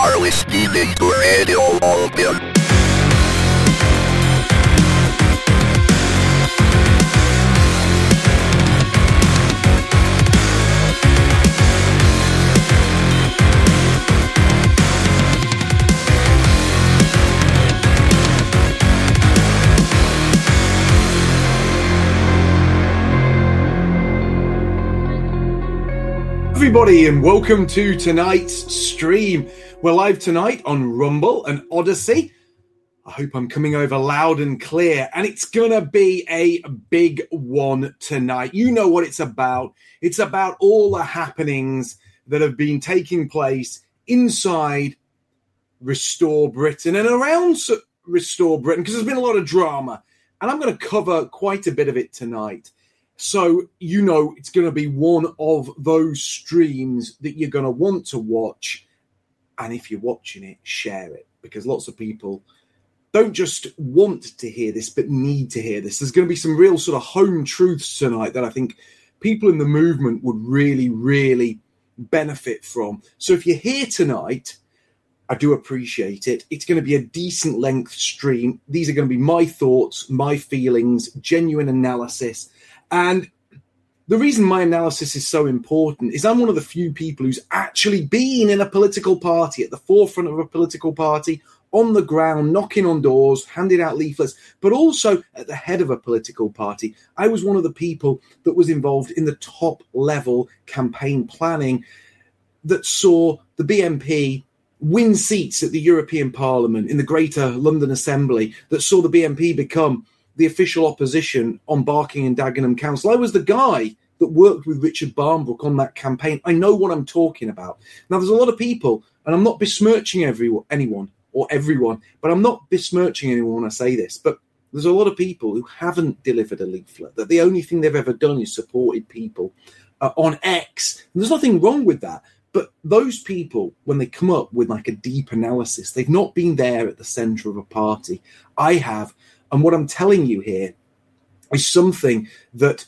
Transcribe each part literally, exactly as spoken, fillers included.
are listening to Radio Open. Everybody, and welcome to tonight's stream. We're live tonight on Rumble and Odyssey. I hope I'm coming over loud and clear, and it's gonna be a big one tonight. You know what it's about. It's about all the happenings that have been taking place inside Restore Britain and around Restore Britain, because there's been a lot of drama, and I'm going to cover quite a bit of it tonight. So, you know, it's going to be one of those streams that you're going to want to watch. And if you're watching it, share it, because lots of people don't just want to hear this, but need to hear this. There's going to be some real sort of home truths tonight that I think people in the movement would really, really benefit from. So if you're here tonight, I do appreciate it. It's going to be a decent length stream. These are going to be my thoughts, my feelings, genuine analysis. And the reason my analysis is so important is I'm one of the few people who's actually been in a political party, at the forefront of a political party, on the ground, knocking on doors, handing out leaflets, but also at the head of a political party. I was one of the people that was involved in the top level campaign planning that saw the B N P win seats at the European Parliament, in the Greater London Assembly, that saw the B N P become the official opposition on Barking and Dagenham Council. I was the guy that worked with Richard Barnbrook on that campaign. I know what I'm talking about. Now, there's a lot of people, and I'm not besmirching everyone, anyone or everyone, but I'm not besmirching anyone when I say this, but there's a lot of people who haven't delivered a leaflet, that the only thing they've ever done is supported people uh, on X. And there's nothing wrong with that. But those people, when they come up with like a deep analysis, they've not been there at the centre of a party. I have. And what I'm telling you here is something that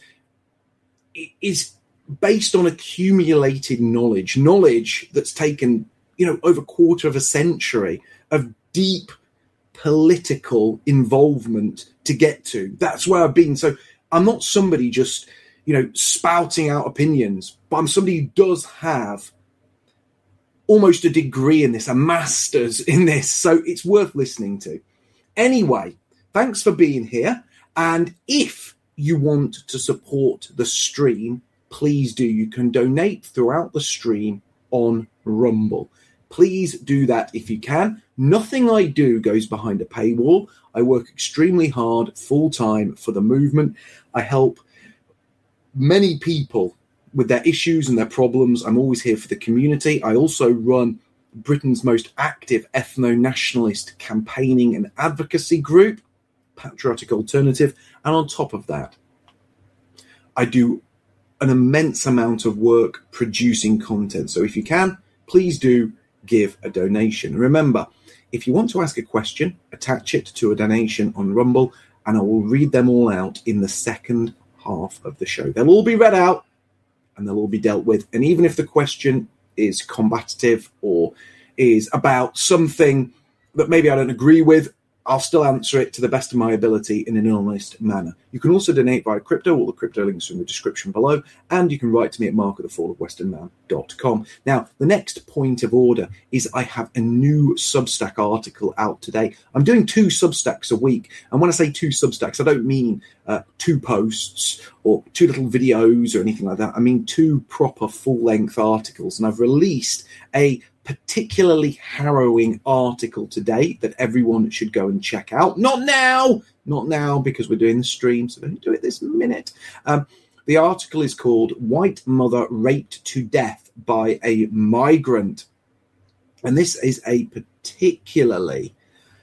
is based on accumulated knowledge, knowledge that's taken, you know, over a quarter of a century of deep political involvement to get to. That's where I've been. So I'm not somebody just, you know, spouting out opinions, but I'm somebody who does have almost a degree in this, a master's in this. So it's worth listening to. Anyway, thanks for being here. And if you want to support the stream, please do. You can donate throughout the stream on Rumble. Please do that if you can. Nothing I do goes behind a paywall. I work extremely hard, full time for the movement. I help many people with their issues and their problems. I'm always here for the community. I also run Britain's most active ethno-nationalist campaigning and advocacy group, Patriotic Alternative, and on top of that, I do an immense amount of work producing content. So if you can, please do give a donation. Remember, if you want to ask a question, attach it to a donation on Rumble, and I will read them all out in the second half of the show. They'll all be read out and they'll all be dealt with. And even if the question is combative or is about something that maybe I don't agree with, I'll still answer it to the best of my ability in an honest manner. You can also donate via crypto. All the crypto links are in the description below. And you can write to me at mark at the fall of western man dot com. Now, the next point of order is I have a new Substack article out today. I'm doing two Substacks a week. And when I say two Substacks, I don't mean uh, two posts or two little videos or anything like that. I mean two proper full-length articles. And I've released a particularly harrowing article today that everyone should go and check out. Not now, not now, because we're doing the stream, so don't do it this minute. Um, the article is called White Mother Raped to Death by a Migrant. And this is a particularly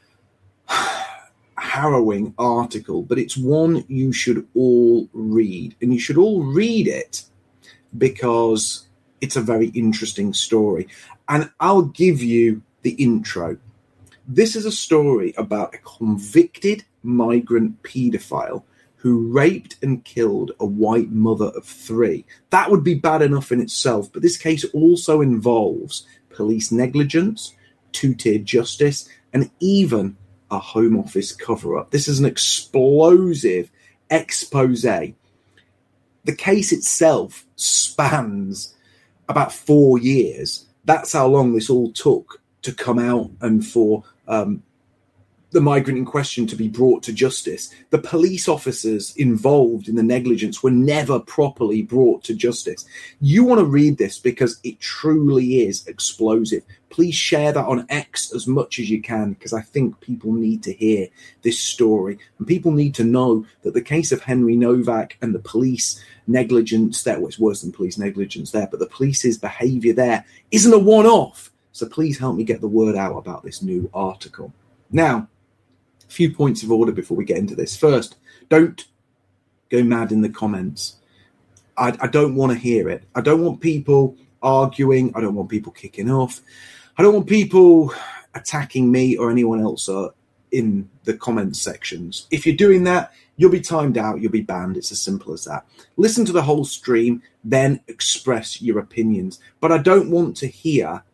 harrowing article, but it's one you should all read. And you should all read it because it's a very interesting story. And I'll give you the intro. This is a story about a convicted migrant paedophile who raped and killed a white mother of three. That would be bad enough in itself, but this case also involves police negligence, two-tiered justice, and even a Home Office cover-up. This is an explosive expose. The case itself spans about four years. That's how long this all took to come out and for um, the migrant in question to be brought to justice. The police officers involved in the negligence were never properly brought to justice. You want to read this because it truly is explosive. Please share that on X as much as you can, because I think people need to hear this story. And people need to know that the case of Henry Novak and the police negligence there, well, it's worse than police negligence there, but the police's behaviour there isn't a one-off. So please help me get the word out about this new article. Now, a few points of order before we get into this. First, don't go mad in the comments. I, I don't want to hear it. I don't want people arguing. I don't want people kicking off. I don't want people attacking me or anyone else uh, in the comments sections. If you're doing that, you'll be timed out. You'll be banned. It's as simple as that. Listen to the whole stream, then express your opinions. But I don't want to hear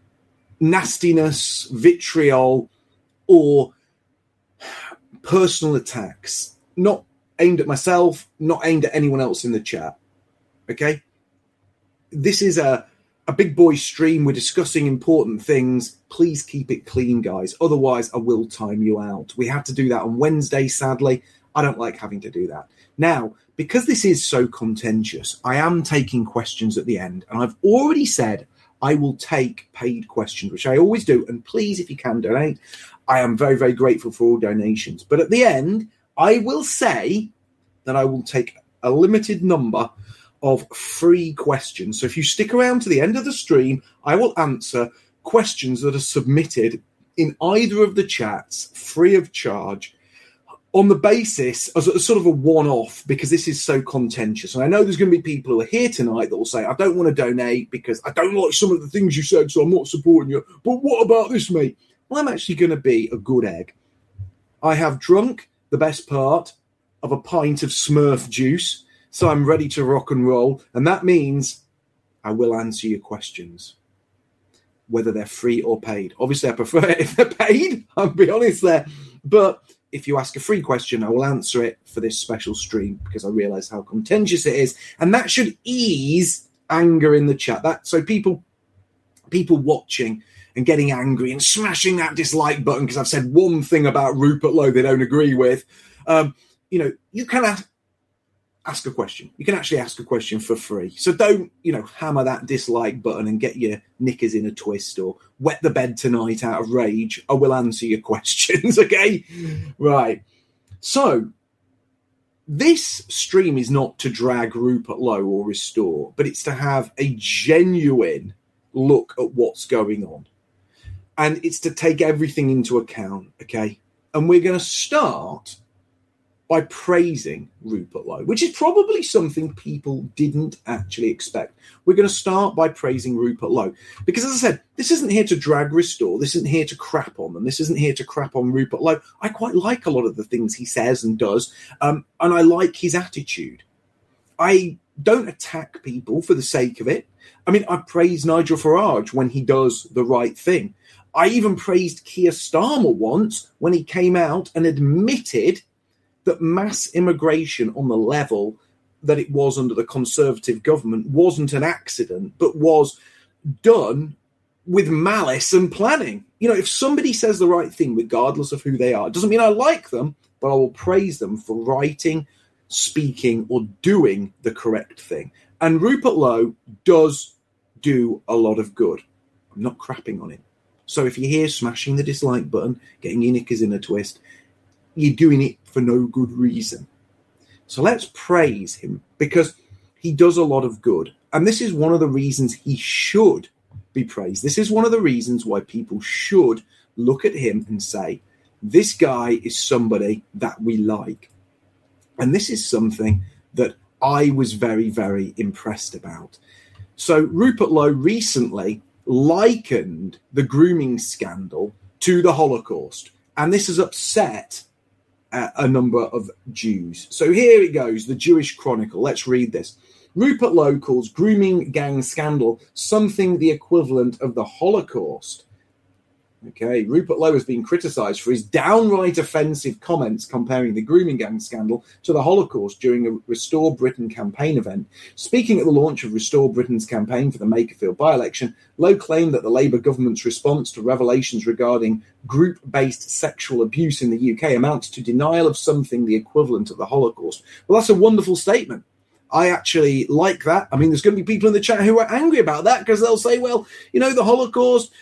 nastiness, vitriol, or personal attacks, not aimed at myself, not aimed at anyone else in the chat. Okay? This is a, a big boy stream. We're discussing important things. Please keep it clean, guys. Otherwise, I will time you out. We had to do that on Wednesday, sadly. I don't like having to do that. Now, because this is so contentious, I am taking questions at the end, and I've already said I will take paid questions, which I always do. And please, if you can donate, I am very, very grateful for all donations. But at the end, I will say that I will take a limited number of free questions. So if you stick around to the end of the stream, I will answer questions that are submitted in either of the chats free of charge, on the basis as a sort of a one-off, because this is so contentious. And I know there's going to be people who are here tonight that will say, I don't want to donate because I don't like some of the things you said, so I'm not supporting you. But what about this, mate? Well, I'm actually going to be a good egg. I have drunk the best part of a pint of Smurf juice, so I'm ready to rock and roll. And that means I will answer your questions, whether they're free or paid. Obviously, I prefer it if they're paid, I'll be honest there. But if you ask a free question, I will answer it for this special stream because I realise how contentious it is. And that should ease anger in the chat. That so people people watching and getting angry and smashing that dislike button because I've said one thing about Rupert Lowe they don't agree with. Um, you know, you can ask, ask a question. You can actually ask a question for free. So don't, you know, hammer that dislike button and get your knickers in a twist or wet the bed tonight out of rage. I will answer your questions, okay? Right. So this stream is not to drag Rupert Lowe or Restore, but it's to have a genuine look at what's going on. And it's to take everything into account, okay? And we're going to start by praising Rupert Lowe, which is probably something people didn't actually expect. We're going to start by praising Rupert Lowe. Because, as I said, this isn't here to drag Restore. This isn't here to crap on them. This isn't here to crap on Rupert Lowe. I quite like a lot of the things he says and does, um, and I like his attitude. I don't attack people for the sake of it. I mean, I praise Nigel Farage when he does the right thing. I even praised Keir Starmer once when he came out and admitted that mass immigration on the level that it was under the Conservative government wasn't an accident, but was done with malice and planning. You know, if somebody says the right thing, regardless of who they are, it doesn't mean I like them, but I will praise them for writing, speaking, or doing the correct thing. And Rupert Lowe does do a lot of good. I'm not crapping on him. So if you're here smashing the dislike button, getting your knickers in a twist, you're doing it for no good reason. So let's praise him because he does a lot of good. And this is one of the reasons he should be praised. This is one of the reasons why people should look at him and say, this guy is somebody that we like. And this is something that I was very, very impressed about. So Rupert Lowe recently likened the grooming scandal to the Holocaust. And this has upset uh, a number of Jews. So here it goes, the Jewish Chronicle. Let's read this. Rupert Lowe calls grooming gang scandal something the equivalent of the Holocaust. Okay, Rupert Lowe has been criticised for his downright offensive comments comparing the grooming gang scandal to the Holocaust during a Restore Britain campaign event. Speaking at the launch of Restore Britain's campaign for the Makerfield by-election, Lowe claimed that the Labour government's response to revelations regarding group-based sexual abuse in the U K amounts to denial of something the equivalent of the Holocaust. Well, that's a wonderful statement. I actually like that. I mean, there's going to be people in the chat who are angry about that because they'll say, well, you know, the Holocaust,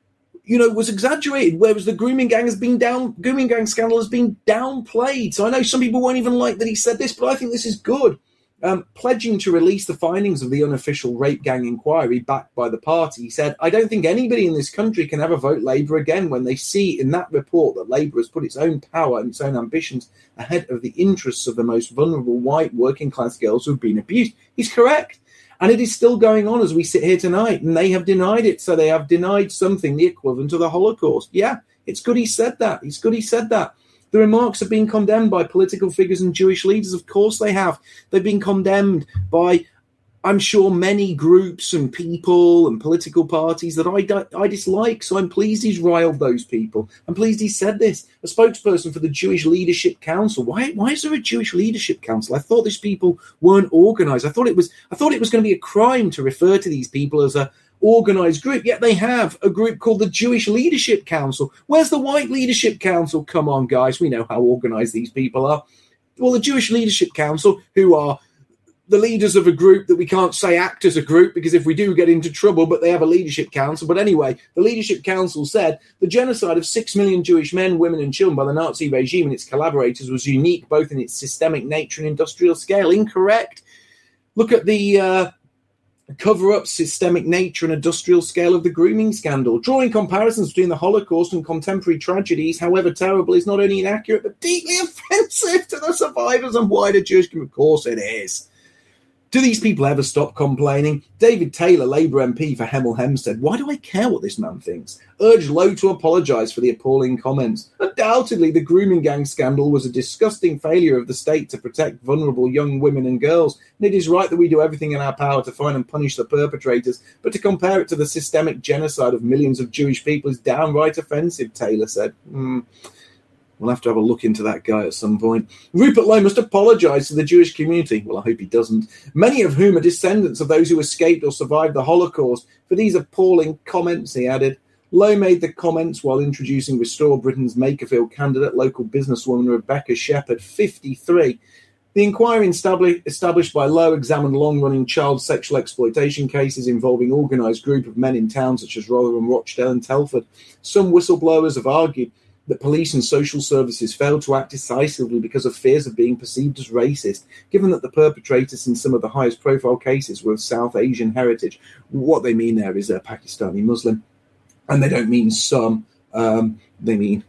you know, was exaggerated, whereas the grooming gang has been down, grooming gang scandal has been downplayed. So I know some people won't even like that he said this, but I think this is good. Um, pledging to release the findings of the unofficial rape gang inquiry backed by the party, he said, I don't think anybody in this country can ever vote Labour again when they see in that report that Labour has put its own power and its own ambitions ahead of the interests of the most vulnerable white working class girls who have been abused. He's correct. And it is still going on as we sit here tonight, and they have denied it. So they have denied something the equivalent of the Holocaust. Yeah, it's good he said that. It's good he said that. The remarks have been condemned by political figures and Jewish leaders. Of course they have. They've been condemned by, I'm sure, many groups and people and political parties that I, I dislike. So I'm pleased he's riled those people. I'm pleased he said this. A spokesperson for the Jewish Leadership Council. Why, why is there a Jewish Leadership Council? I thought these people weren't organised. I thought it was. I thought it was going to be a crime to refer to these people as a organised group, yet they have a group called the Jewish Leadership Council. Where's the White Leadership Council? Come on, guys, we know how organised these people are. Well, the Jewish Leadership Council, who are the leaders of a group that we can't say act as a group, because if we do get into trouble, but they have a leadership council. But anyway, the leadership council said the genocide of six million Jewish men, women and children by the Nazi regime and its collaborators was unique both in its systemic nature and industrial scale. Incorrect. Look at the uh, cover-up, systemic nature and industrial scale of the grooming scandal. Drawing comparisons between the Holocaust and contemporary tragedies, however terrible, is not only inaccurate but deeply offensive to the survivors and wider Jewish community. Of course it is. Do these people ever stop complaining? David Taylor, Labour M P for Hemel Hempstead. Why do I care what this man thinks? Urged Lowe to apologise for the appalling comments. Undoubtedly, the grooming gang scandal was a disgusting failure of the state to protect vulnerable young women and girls, and it is right that we do everything in our power to find and punish the perpetrators, but to compare it to the systemic genocide of millions of Jewish people is downright offensive, Taylor said. Hmm. We'll have to have a look into that guy at some point. Rupert Lowe must apologise to the Jewish community. Well, I hope he doesn't. Many of whom are descendants of those who escaped or survived the Holocaust. For these appalling comments, he added. Lowe made the comments while introducing Restore Britain's Makerfield candidate, local businesswoman Rebecca Shepherd, fifty-three. The inquiry established by Lowe examined long-running child sexual exploitation cases involving organised group of men in towns such as Rotherham, Rochdale and Telford. Some whistleblowers have argued that police and social services failed to act decisively because of fears of being perceived as racist, given that the perpetrators in some of the highest profile cases were of South Asian heritage. What they mean there is a Pakistani Muslim. And they don't mean some, um, they mean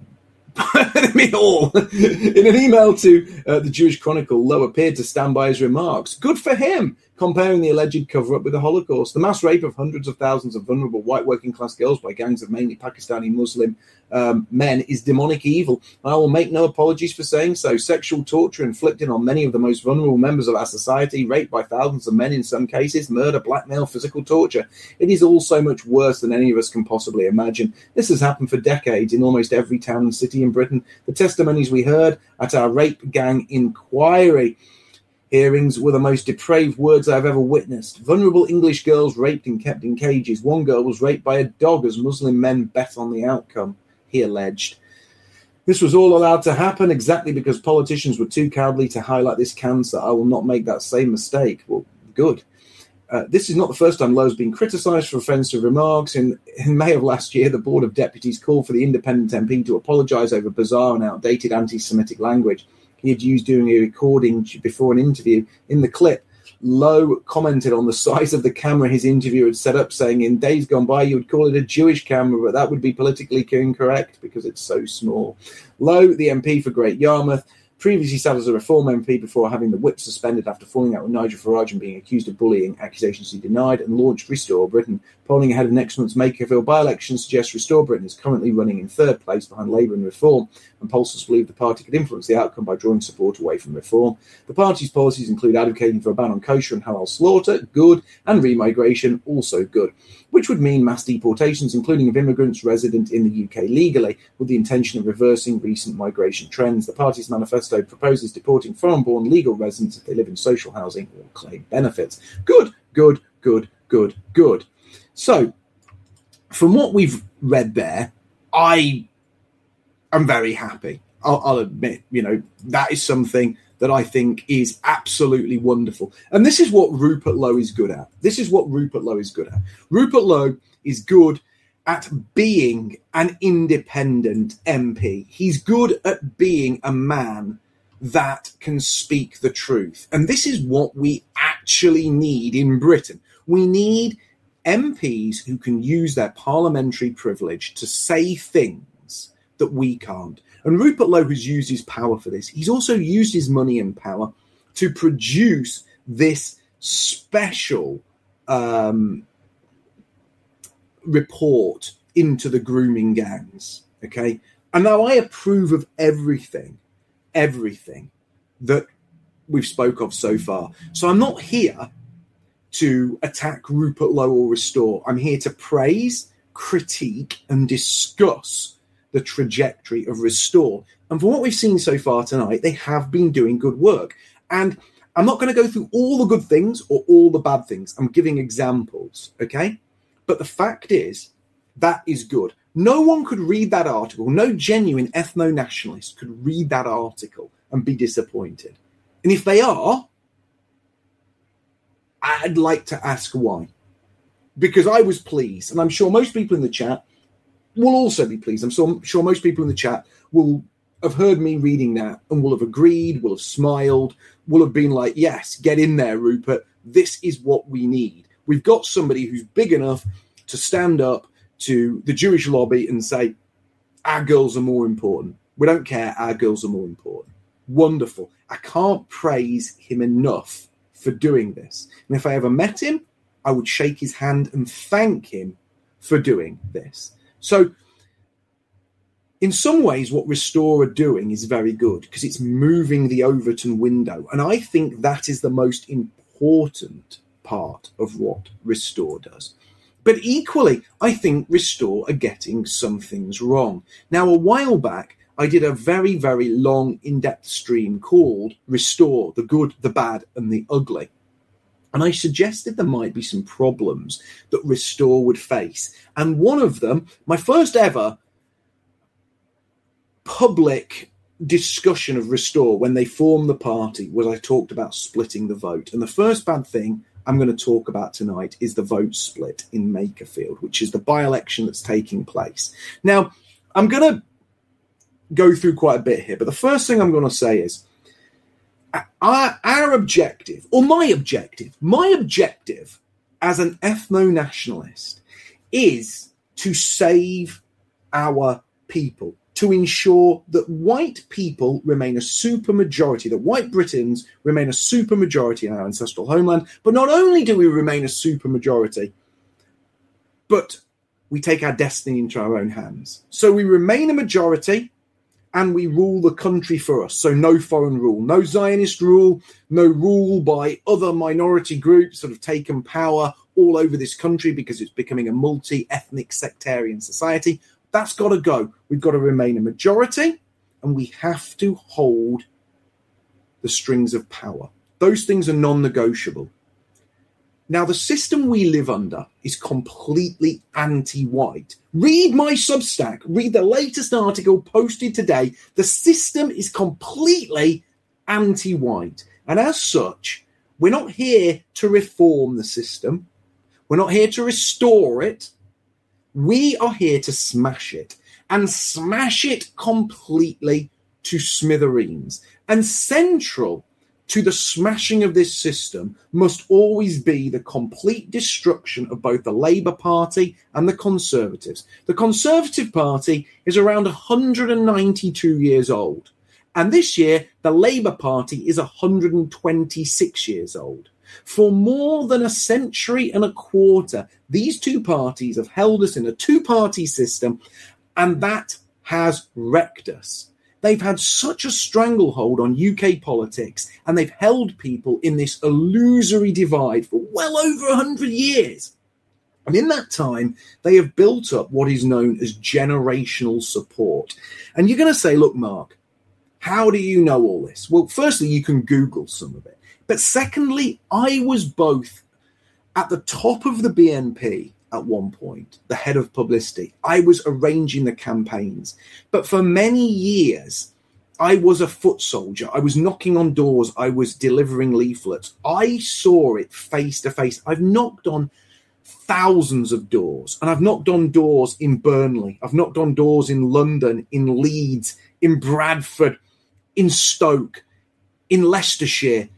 they mean all. In an email to uh, the Jewish Chronicle, Lowe appeared to stand by his remarks. Good for him, comparing the alleged cover-up with the Holocaust. The mass rape of hundreds of thousands of vulnerable white working-class girls by gangs of mainly Pakistani Muslim um, men is demonic evil. I will make no apologies for saying so. Sexual torture inflicted on many of the most vulnerable members of our society, raped by thousands of men in some cases, murder, blackmail, physical torture. It is all so much worse than any of us can possibly imagine. This has happened for decades in almost every town and city in Britain. The testimonies we heard at our rape gang inquiry hearings were the most depraved words I've ever witnessed. Vulnerable English girls raped and kept in cages. One girl was raped by a dog as Muslim men bet on the outcome, he alleged. This was all allowed to happen exactly because politicians were too cowardly to highlight this cancer. I will not make that same mistake. Well, good. Uh, this is not the first time Lowe's been criticised for offensive remarks. In, in May of last year, the Board of Deputies called for the independent M P to apologise over bizarre and outdated anti-Semitic language he had used during a recording before an interview. In the clip, Lowe commented on the size of the camera his interviewer had set up, saying, in days gone by, you would call it a Jewish camera, but that would be politically incorrect because it's so small. Lowe, the M P for Great Yarmouth, previously sat as a Reform M P before having the whip suspended after falling out with Nigel Farage and being accused of bullying, accusations he denied, and launched Restore Britain. Polling ahead of next month's Makerfield by-election suggests Restore Britain is currently running in third place behind Labour and Reform, and pollsters believe the party could influence the outcome by drawing support away from Reform. The party's policies include advocating for a ban on kosher and halal slaughter, good, and remigration, also good. which would mean mass deportations, including of immigrants resident in the U K legally, with the intention of reversing recent migration trends. The party's manifesto proposes deporting foreign-born legal residents if they live in social housing or claim benefits. Good, good, good, good, good. So, from what we've read there, I am very happy. I'll, I'll admit, you know, that is something that I think is absolutely wonderful. And this is what Rupert Lowe is good at. This is what Rupert Lowe is good at. Rupert Lowe is good at being an independent M P. He's good at being a man that can speak the truth. And this is what we actually need in Britain. We need M Ps who can use their parliamentary privilege to say things that we can't. And Rupert Lowe has used his power for this. He's also used his money and power to produce this special um, report into the grooming gangs. Okay. And now I approve of everything, everything that we've spoke of so far. So I'm not here to attack Rupert Lowe or Restore. I'm here to praise, critique, and discuss the trajectory of Restore. And from what we've seen so far tonight, they have been doing good work. And I'm not going to go through all the good things or all the bad things. I'm giving examples, okay? But the fact is, that is good. No one could read that article. No genuine ethno-nationalist could read that article and be disappointed. And if they are, I'd like to ask why. Because I was pleased, and I'm sure most people in the chat will also be pleased. I'm so, sure most people in the chat will have heard me reading that and will have agreed, will have smiled, will have been like, yes, get in there, Rupert. This is what we need. We've got somebody who's big enough to stand up to the Jewish lobby and say, our girls are more important. We don't care. Our girls are more important. Wonderful. I can't praise him enough for doing this. And if I ever met him, I would shake his hand and thank him for doing this. So in some ways, what Restore are doing is very good because it's moving the Overton window. And I think that is the most important part of what Restore does. But equally, I think Restore are getting some things wrong. Now, a while back, I did a very, very long, in-depth stream called Restore, the Good, the Bad, and the Ugly. And I suggested there might be some problems that Restore would face. And one of them, my first ever public discussion of Restore when they formed the party, was I talked about splitting the vote. And the first bad thing I'm going to talk about tonight is the vote split in Makerfield, which is the by-election that's taking place. Now, I'm going to go through quite a bit here, but the first thing I'm going to say is our, our objective, or my objective, my objective as an ethno-nationalist is to save our people, to ensure that white people remain a supermajority, that white Britons remain a supermajority in our ancestral homeland. But not only do we remain a supermajority, but we take our destiny into our own hands. So we remain a majority and we rule the country for us. So no foreign rule, no Zionist rule, no rule by other minority groups that have taken power all over this country because it's becoming a multi-ethnic sectarian society. That's got to go. We've got to remain a majority and we have to hold the strings of power. Those things are non-negotiable. Now, the system we live under is completely anti-white. Read my Substack. Read the latest article posted today. The system is completely anti-white. And as such, we're not here to reform the system. We're not here to restore it. We are here to smash it. And smash it completely to smithereens. And central to the smashing of this system must always be the complete destruction of both the Labour Party and the Conservatives. The Conservative Party is around one hundred ninety-two years old. And this year, the Labour Party is one hundred twenty-six years old. For more than a century and a quarter, these two parties have held us in a two-party system, and that has wrecked us. They've had such a stranglehold on U K politics, and they've held people in this illusory divide for well over one hundred years. And in that time, they have built up what is known as generational support. And you're going to say, look, Mark, how do you know all this? Well, firstly, you can Google some of it. But secondly, I was both at the top of the B N P at one point, the head of publicity. I was arranging the campaigns. But for many years, I was a foot soldier. I was knocking on doors. I was delivering leaflets. I saw it face to face. I've knocked on thousands of doors, and I've knocked on doors in Burnley. I've knocked on doors in London, in Leeds, in Bradford, in Stoke, in Leicestershire.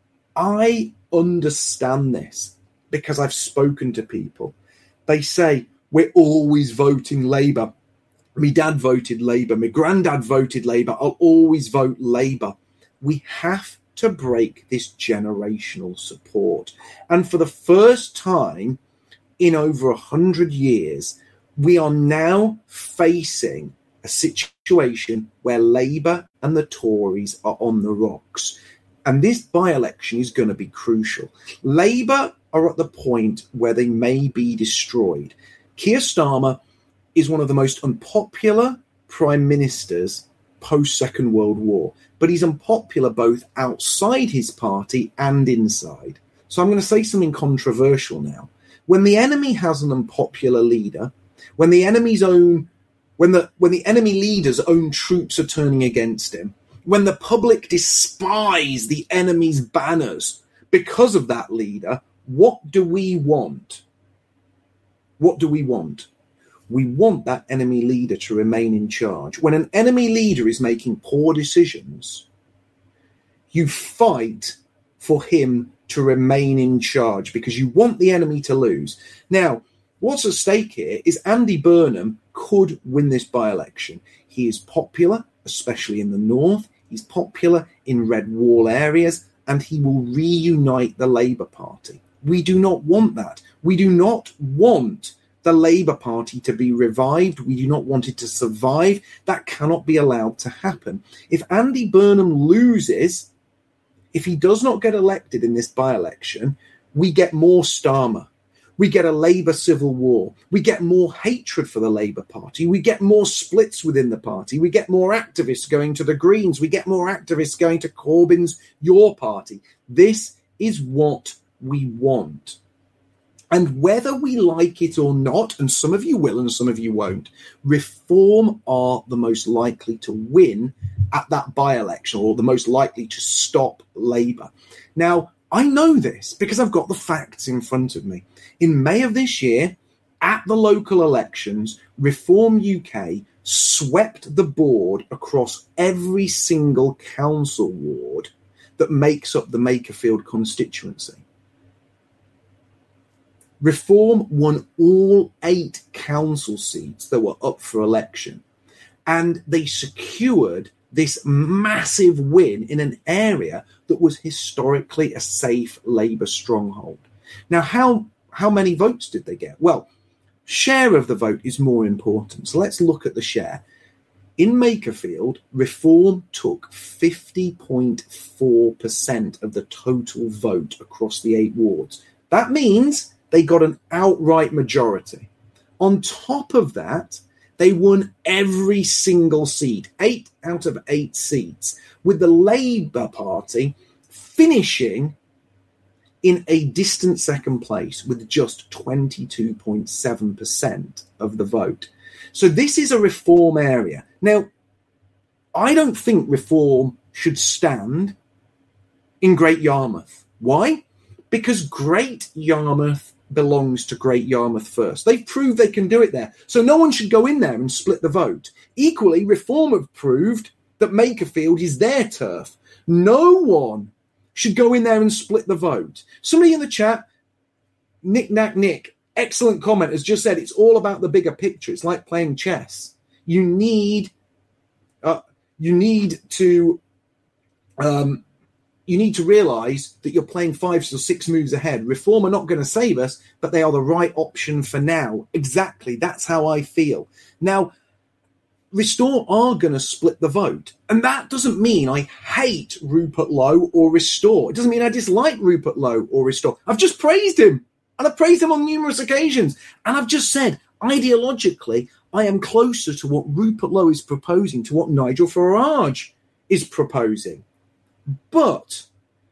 I understand this because I've spoken to people. They say, we're always voting Labour. My dad voted Labour. My granddad voted Labour. I'll always vote Labour. We have to break this generational support. And for the first time in over a hundred years, we are now facing a situation where Labour and the Tories are on the rocks. And this by-election is going to be crucial. Labour are at the point where they may be destroyed. Keir Starmer is one of the most unpopular prime ministers post-Second World War. But he's unpopular both outside his party and inside. So I'm going to say something controversial now. When the enemy has an unpopular leader, when the enemy's own, when the when the enemy leader's own troops are turning against him, when the public despise the enemy's banners because of that leader, what do we want? What do we want? We want that enemy leader to remain in charge. When an enemy leader is making poor decisions, you fight for him to remain in charge because you want the enemy to lose. Now, what's at stake here is Andy Burnham could win this by-election. He is popular, especially in the north. He's popular in red wall areas, and he will reunite the Labour Party. We do not want that. We do not want the Labour Party to be revived. We do not want it to survive. That cannot be allowed to happen. If Andy Burnham loses, if he does not get elected in this by-election, we get more Starmer. We get a Labour civil war. We get more hatred for the Labour Party. We get more splits within the party. We get more activists going to the Greens. We get more activists going to Corbyn's Your Party. This is what we want. And whether we like it or not, and some of you will and some of you won't, Reform are the most likely to win at that by-election, or the most likely to stop Labour. Now, I know this because I've got the facts in front of me. In May of this year, at the local elections, Reform U K swept the board across every single council ward that makes up the Makerfield constituency. Reform won all eight council seats that were up for election, and they secured this massive win in an area that was historically a safe Labour stronghold. Now, how, how many votes did they get? Well, share of the vote is more important. So let's look at the share. In Makerfield, Reform took fifty point four percent of the total vote across the eight wards. That means they got an outright majority. On top of that, they won every single seat, eight out of eight seats, with the Labour Party finishing in a distant second place with just twenty-two point seven percent of the vote. So this is a Reform area. Now, I don't think Reform should stand in Great Yarmouth. Why? Because Great Yarmouth belongs to Great Yarmouth first. They've proved they can do it there. So no one should go in there and split the vote. Equally, Reform have proved that Makerfield is their turf. No one should go in there and split the vote. Somebody in the chat, Nick Knack Nick, excellent comment, has just said it's all about the bigger picture. It's like playing chess. You need, uh, you need to, um, you need to realise that you're playing five or six moves ahead. Reform are not going to save us, but they are the right option for now. Exactly. That's how I feel. Now, Restore are going to split the vote. And that doesn't mean I hate Rupert Lowe or Restore. It doesn't mean I dislike Rupert Lowe or Restore. I've just praised him. And I've praised him on numerous occasions. And I've just said, ideologically, I am closer to what Rupert Lowe is proposing, to what Nigel Farage is proposing. But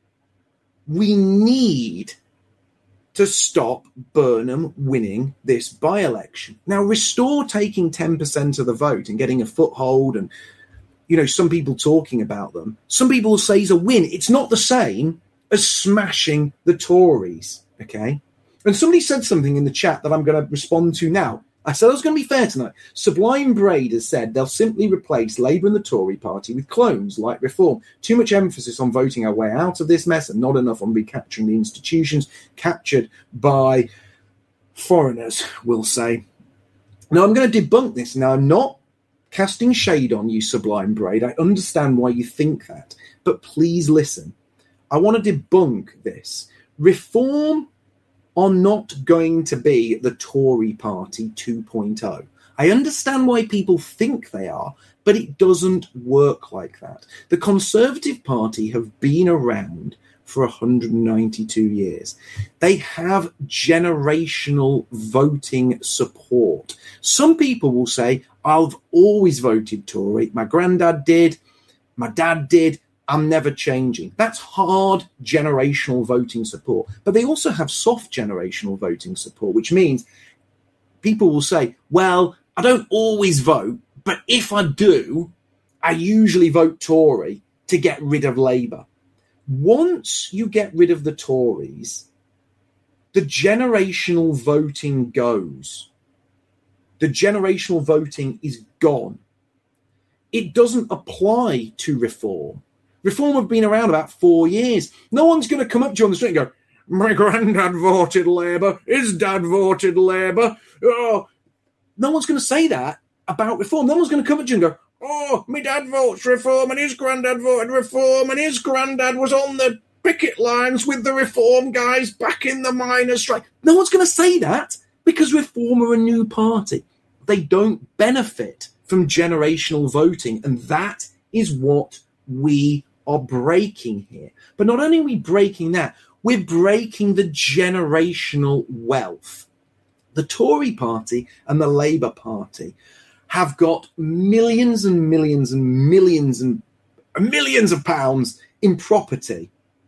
we need to stop Burnham winning this by-election. Now, Restore taking ten percent of the vote and getting a foothold, and, you know, some people talking about them, some people will say is a win. It's not the same as smashing the Tories, okay? And somebody said something in the chat that I'm going to respond to now. I said I was going to be fair tonight. Sublime Braid has said they'll simply replace Labour and the Tory party with clones like Reform. Too much emphasis on voting our way out of this mess and not enough on recapturing the institutions captured by foreigners, we'll say. Now, I'm going to debunk this. Now, I'm not casting shade on you, Sublime Braid. I understand why you think that. But please listen. I want to debunk this. Reform are not going to be the Tory party two point oh. I understand why people think they are, but it doesn't work like that. The Conservative Party have been around for one hundred ninety-two years. They have generational voting support. Some people will say, I've always voted Tory. My granddad did. My dad did. I'm never changing. That's hard generational voting support. But they also have soft generational voting support, which means people will say, well, I don't always vote, but if I do, I usually vote Tory to get rid of Labour. Once you get rid of the Tories, the generational voting goes. The generational voting is gone. It doesn't apply to Reform. Reform have been around about four years. No one's going to come up to you on the street and go, my granddad voted Labour, his dad voted Labour. Oh, no one's going to say that about Reform. No one's going to come up to you and go, oh, my dad votes Reform and his granddad voted Reform and his granddad was on the picket lines with the Reform guys back in the miners' strike. No one's going to say that because Reform are a new party. They don't benefit from generational voting, and that is what we are breaking here. But not only are we breaking that, we're breaking the generational wealth. The Tory party and the Labour party have got millions and millions and millions and millions of pounds in property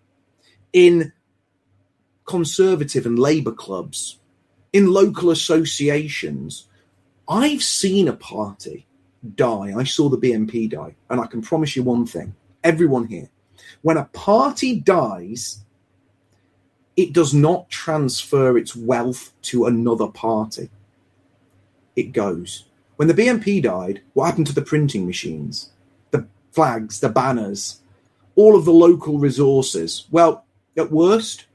in Conservative and Labour clubs, in local associations. I've seen a party die. I saw the B N P die. And I can promise you one thing, everyone here, when a party dies, it does not transfer its wealth to another party. It goes. When the B N P died, what happened to the printing machines, the flags, the banners, all of the local resources? Well, at worst,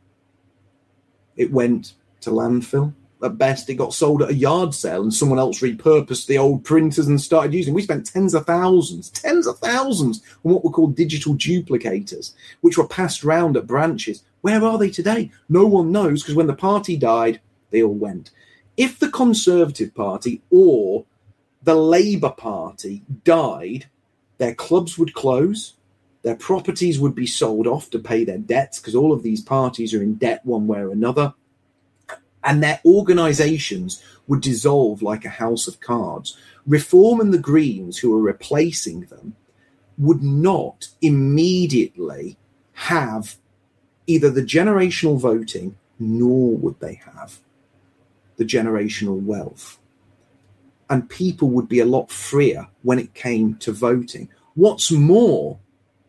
it went to landfill. At best, it got sold at a yard sale and someone else repurposed the old printers and started using. We spent tens of thousands, tens of thousands on what were called digital duplicators, which were passed round at branches. Where are they today? No one knows, because when the party died, they all went. If the Conservative Party or the Labour Party died, their clubs would close, their properties would be sold off to pay their debts, because all of these parties are in debt one way or another, and their organisations would dissolve like a house of cards. Reform and the Greens, who are replacing them, would not immediately have either the generational voting, nor would they have the generational wealth. And people would be a lot freer when it came to voting. What's more,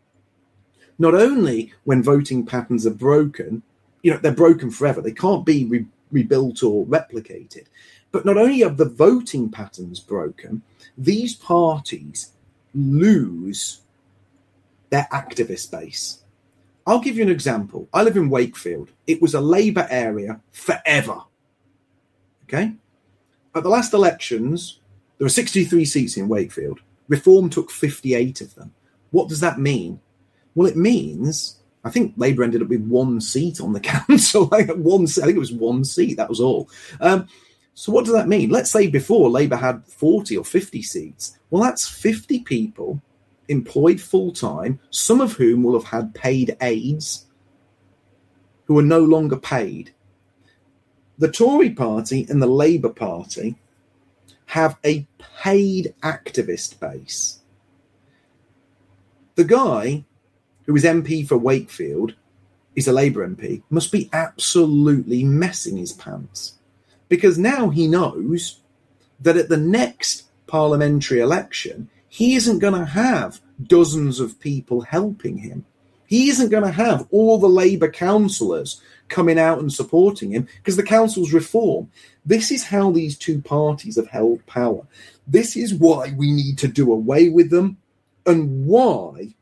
not only when voting patterns are broken, you know, they're broken forever. They can't be re- rebuilt or replicated. But not only are the voting patterns broken, these parties lose their activist base. I'll give you an example. I live in Wakefield. It was a Labour area forever. Okay? At the last elections, there were sixty-three seats in Wakefield. Reform took fifty-eight of them. What does that mean? Well, it means, I think Labour ended up with one seat on the council. like one, I think it was one seat, that was all. Um, so what does that mean? Let's say before Labour had forty or fifty seats. Well, that's fifty people employed full-time, some of whom will have had paid aides, who are no longer paid. the Tory party and the Labour Party have a paid activist base. The guy who is M P for Wakefield is a Labour M P, must be absolutely messing his pants, because now he knows that at the next parliamentary election, he isn't going to have dozens of people helping him. He isn't going to have all the Labour councillors coming out and supporting him, because the council's reform. This is how these two parties have held power. This is why we need to do away with them, and why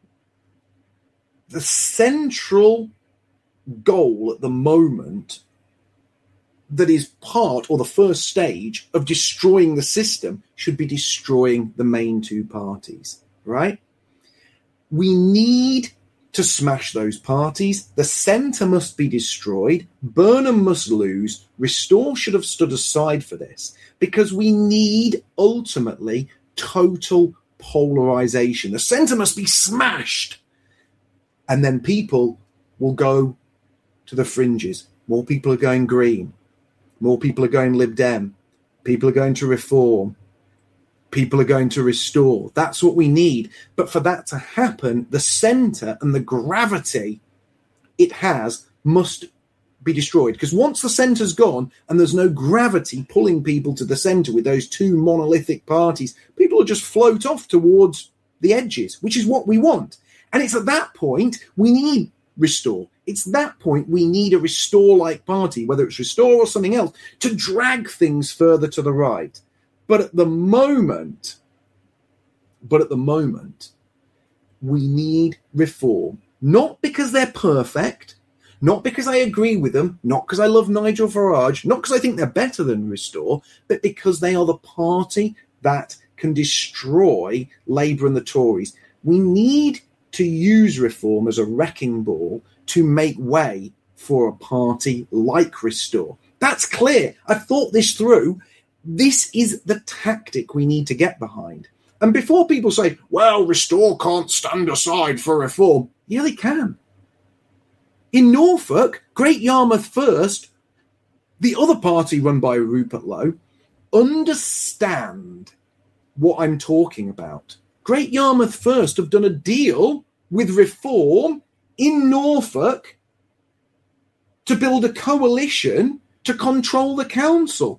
the central goal at the moment that is part, or the first stage of destroying the system, should be destroying the main two parties, right? We need to smash those parties. The centre must be destroyed. Burnham must lose. Restore should have stood aside for this, because we need ultimately total polarisation. The centre must be smashed. And then people will go to the fringes. More people are going Green. More people are going Lib Dem. People are going to Reform. People are going to Restore. That's what we need. But for that to happen, the centre and the gravity it has must be destroyed. Because once the centre's gone and there's no gravity pulling people to the centre with those two monolithic parties, people will just float off towards the edges, which is what we want. And it's at that point we need Restore. It's that point we need a Restore-like party, whether it's Restore or something else, to drag things further to the right. But at the moment, but at the moment, we need Reform. Not because they're perfect, not because I agree with them, not because I love Nigel Farage, not because I think they're better than Restore, but because they are the party that can destroy Labour and the Tories. We need to use Reform as a wrecking ball to make way for a party like Restore. That's clear. I've thought this through. This is the tactic we need to get behind. And before people say, well, Restore can't stand aside for Reform, yeah, they can. In Norfolk, Great Yarmouth First, the other party run by Rupert Lowe, understand what I'm talking about. Great Yarmouth First have done a deal with Reform in Norfolk to build a coalition to control the council.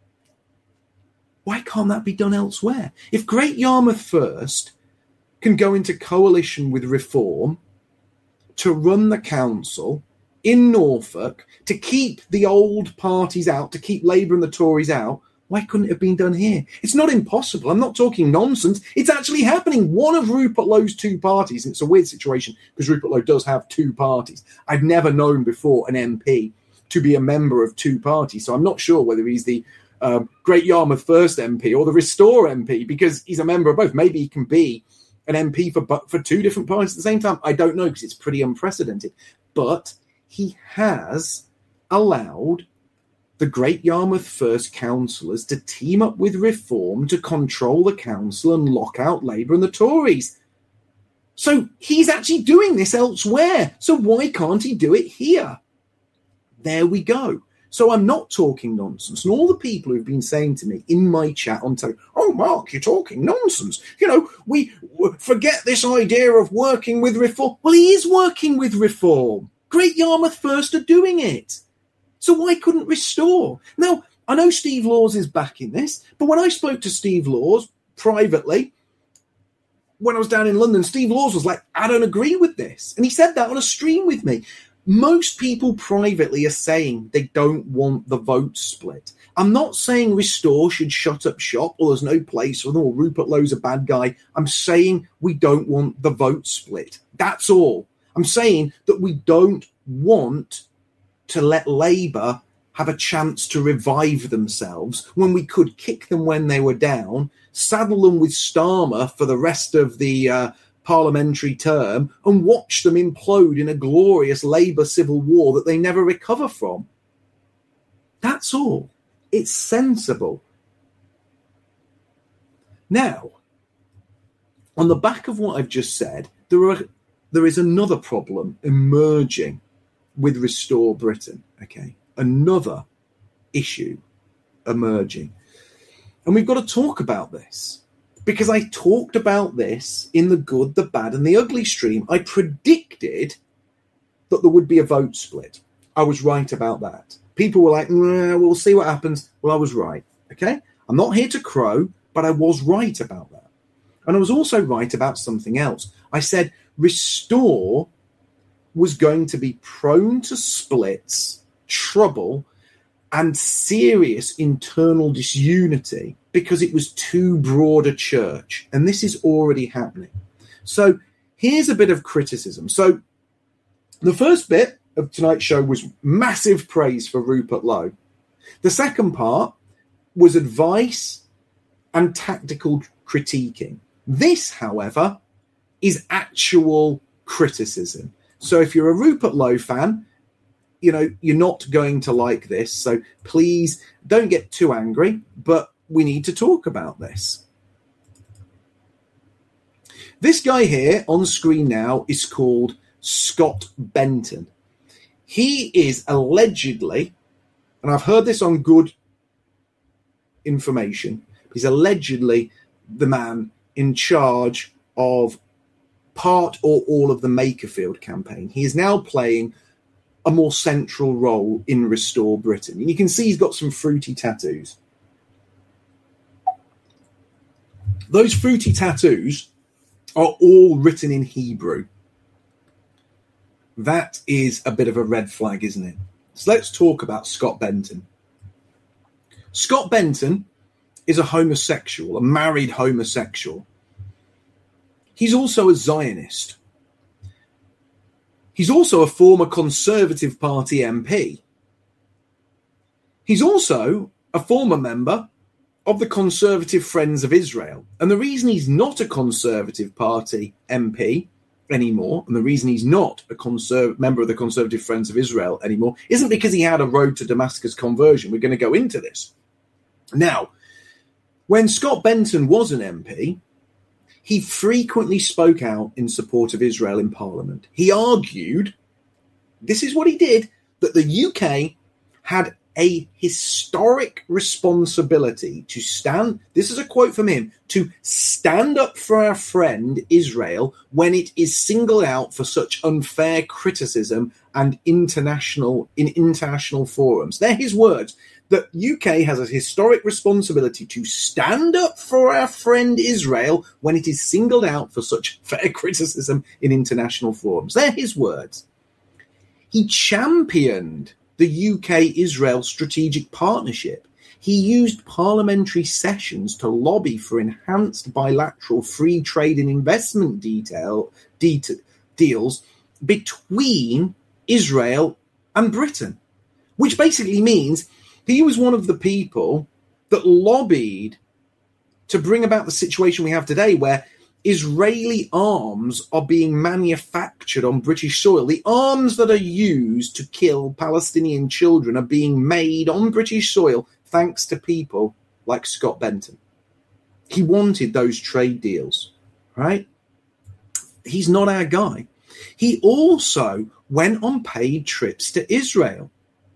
Why can't that be done elsewhere? If Great Yarmouth First can go into coalition with Reform to run the council in Norfolk, to keep the old parties out, to keep Labour and the Tories out, why couldn't it have been done here? It's not impossible. I'm not talking nonsense. It's actually happening. One of Rupert Lowe's two parties, and it's a weird situation because Rupert Lowe does have two parties. I've never known before an M P to be a member of two parties, so I'm not sure whether he's the um, Great Yarmouth First M P or the Restore M P, because he's a member of both. Maybe he can be an M P for, for two different parties at the same time. I don't know, because it's pretty unprecedented. But he has allowed the Great Yarmouth First councillors to team up with Reform to control the council and lock out Labour and the Tories. So he's actually doing this elsewhere. So why can't he do it here? There we go. So I'm not talking nonsense. And all the people who've been saying to me in my chat on television, oh, Mark, you're talking nonsense. You know, we forget this idea of working with Reform. Well, he is working with Reform. Great Yarmouth First are doing it. So why couldn't Restore? Now, I know Steve Laws is backing this, but when I spoke to Steve Laws privately, when I was down in London, Steve Laws was like, I don't agree with this. And he said that on a stream with me. Most people privately are saying they don't want the vote split. I'm not saying Restore should shut up shop or there's no place for them or Rupert Lowe's a bad guy. I'm saying we don't want the vote split. That's all. I'm saying that we don't want to let Labour have a chance to revive themselves when we could kick them when they were down, saddle them with Starmer for the rest of the uh, parliamentary term, and watch them implode in a glorious Labour civil war that they never recover from. That's all. It's sensible. Now, on the back of what I've just said, there are there is another problem emerging with Restore Britain, okay? Another issue emerging. And we've got to talk about this, because I talked about this in the good, the bad, and the ugly stream. I predicted that there would be a vote split. I was right about that. People were like, nah, we'll see what happens. Well, I was right. Okay? I'm not here to crow, but I was right about that. And I was also right about something else. I said Restore was going to be prone to splits, trouble, and serious internal disunity because it was too broad a church. And this is already happening. So here's a bit of criticism. So the first bit of tonight's show was massive praise for Rupert Lowe. The second part was advice and tactical critiquing. This, however, is actual criticism. So if you're a Rupert Lowe fan, you know, you're not going to like this. So please don't get too angry, but we need to talk about this. This guy here on screen now is called Scott Benton. He is allegedly, and I've heard this on good information, he's allegedly the man in charge of part or all of the Makerfield campaign. He is now playing a more central role in Restore Britain. And you can see he's got some fruity tattoos. Those fruity tattoos are all written in Hebrew. That is a bit of a red flag, isn't it? So let's talk about Scott Benton. Scott Benton is a homosexual, a married homosexual. He's also a Zionist. He's also a former Conservative Party M P. He's also a former member of the Conservative Friends of Israel. And the reason he's not a Conservative Party M P anymore, and the reason he's not a conserv- member of the Conservative Friends of Israel anymore, isn't because he had a road to Damascus conversion. We're going to go into this. Now, when Scott Benton was an M P, he frequently spoke out in support of Israel in Parliament. He argued, this is what he did, that the U K had a historic responsibility to stand, this is a quote from him, to stand up for our friend Israel when it is singled out for such unfair criticism and international in international forums. They're his words. The U K has a historic responsibility to stand up for our friend Israel when it is singled out for such fair criticism in international forums. They're his words. He championed the U K-Israel strategic partnership. He used parliamentary sessions to lobby for enhanced bilateral free trade and investment detail, de- deals between Israel and Britain, which basically means he was one of the people that lobbied to bring about the situation we have today where Israeli arms are being manufactured on British soil. The arms that are used to kill Palestinian children are being made on British soil thanks to people like Scott Benton. He wanted those trade deals, right? He's not our guy. He also went on paid trips to Israel.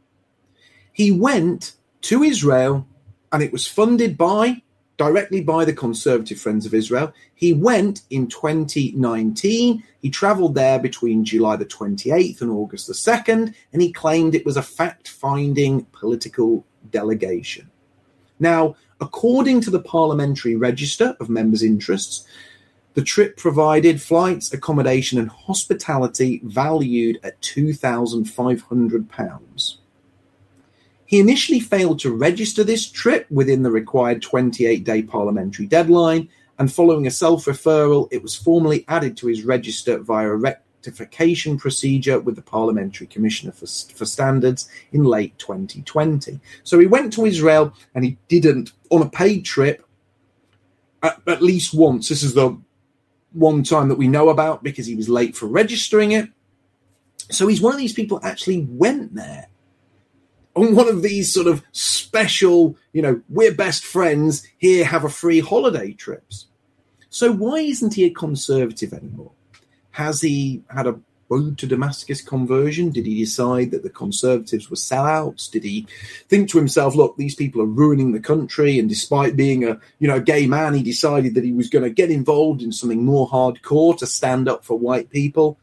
He went to Israel, and it was funded by, directly by the Conservative Friends of Israel. He went in twenty nineteen. He travelled there between July the twenty-eighth and August the second, and he claimed it was a fact-finding political delegation. Now, according to the Parliamentary Register of Members' Interests, the trip provided flights, accommodation, and hospitality valued at two thousand five hundred pounds. He initially failed to register this trip within the required twenty-eight day parliamentary deadline, and following a self-referral, it was formally added to his register via a rectification procedure with the Parliamentary Commissioner for, for Standards in late twenty twenty. So he went to Israel, and he didn't, on a paid trip, at, at least once. This is the one time that we know about because he was late for registering it. So he's one of these people that actually went there on one of these sort of special, you know, we're best friends, here, have a free holiday trips. So why isn't he a Conservative anymore? Has he had a road to Damascus conversion? Did he decide that the Conservatives were sellouts? Did he think to himself, look, these people are ruining the country, and despite being a you know gay man, he decided that he was going to get involved in something more hardcore to stand up for white people?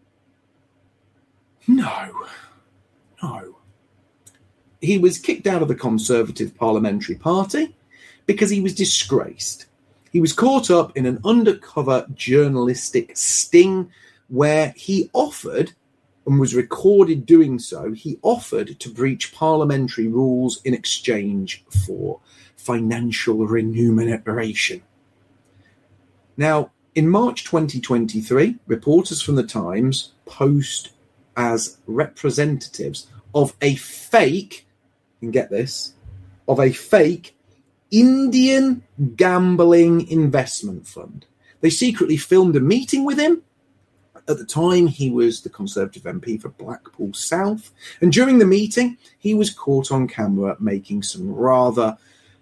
No. No. He was kicked out of the Conservative Parliamentary Party because he was disgraced. He was caught up in an undercover journalistic sting where he offered, and was recorded doing so, he offered to breach parliamentary rules in exchange for financial remuneration. Now, in March twenty twenty-three, reporters from the Times posed as representatives of a fake, and get this, of a fake Indian gambling investment fund. They secretly filmed a meeting with him. At the time, he was the Conservative M P for Blackpool South. And during the meeting, he was caught on camera making some rather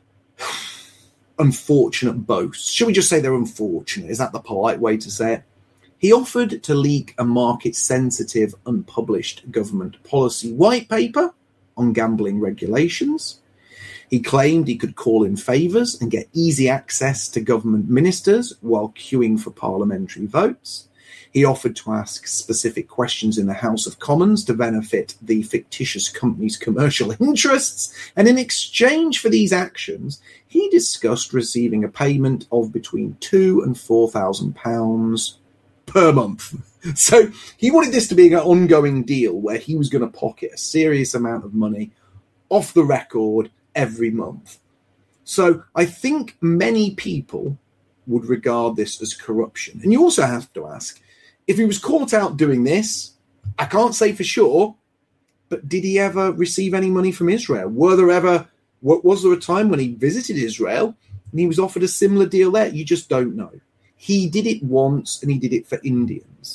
unfortunate boasts. Shall we just say they're unfortunate? Is that the polite way to say it? He offered to leak a market-sensitive, unpublished government policy white paper on gambling regulations. He claimed he could call in favours and get easy access to government ministers while queuing for parliamentary votes. He offered to ask specific questions in the House of Commons to benefit the fictitious company's commercial interests. And in exchange for these actions, he discussed receiving a payment of between two and four thousand pounds per month. So he wanted this to be an ongoing deal where he was going to pocket a serious amount of money off the record every month. So I think many people would regard this as corruption. And you also have to ask, if he was caught out doing this, I can't say for sure, but did he ever receive any money from Israel? Were there ever, was there a time when he visited Israel and he was offered a similar deal there? You just don't know. He did it once and he did it for Indians.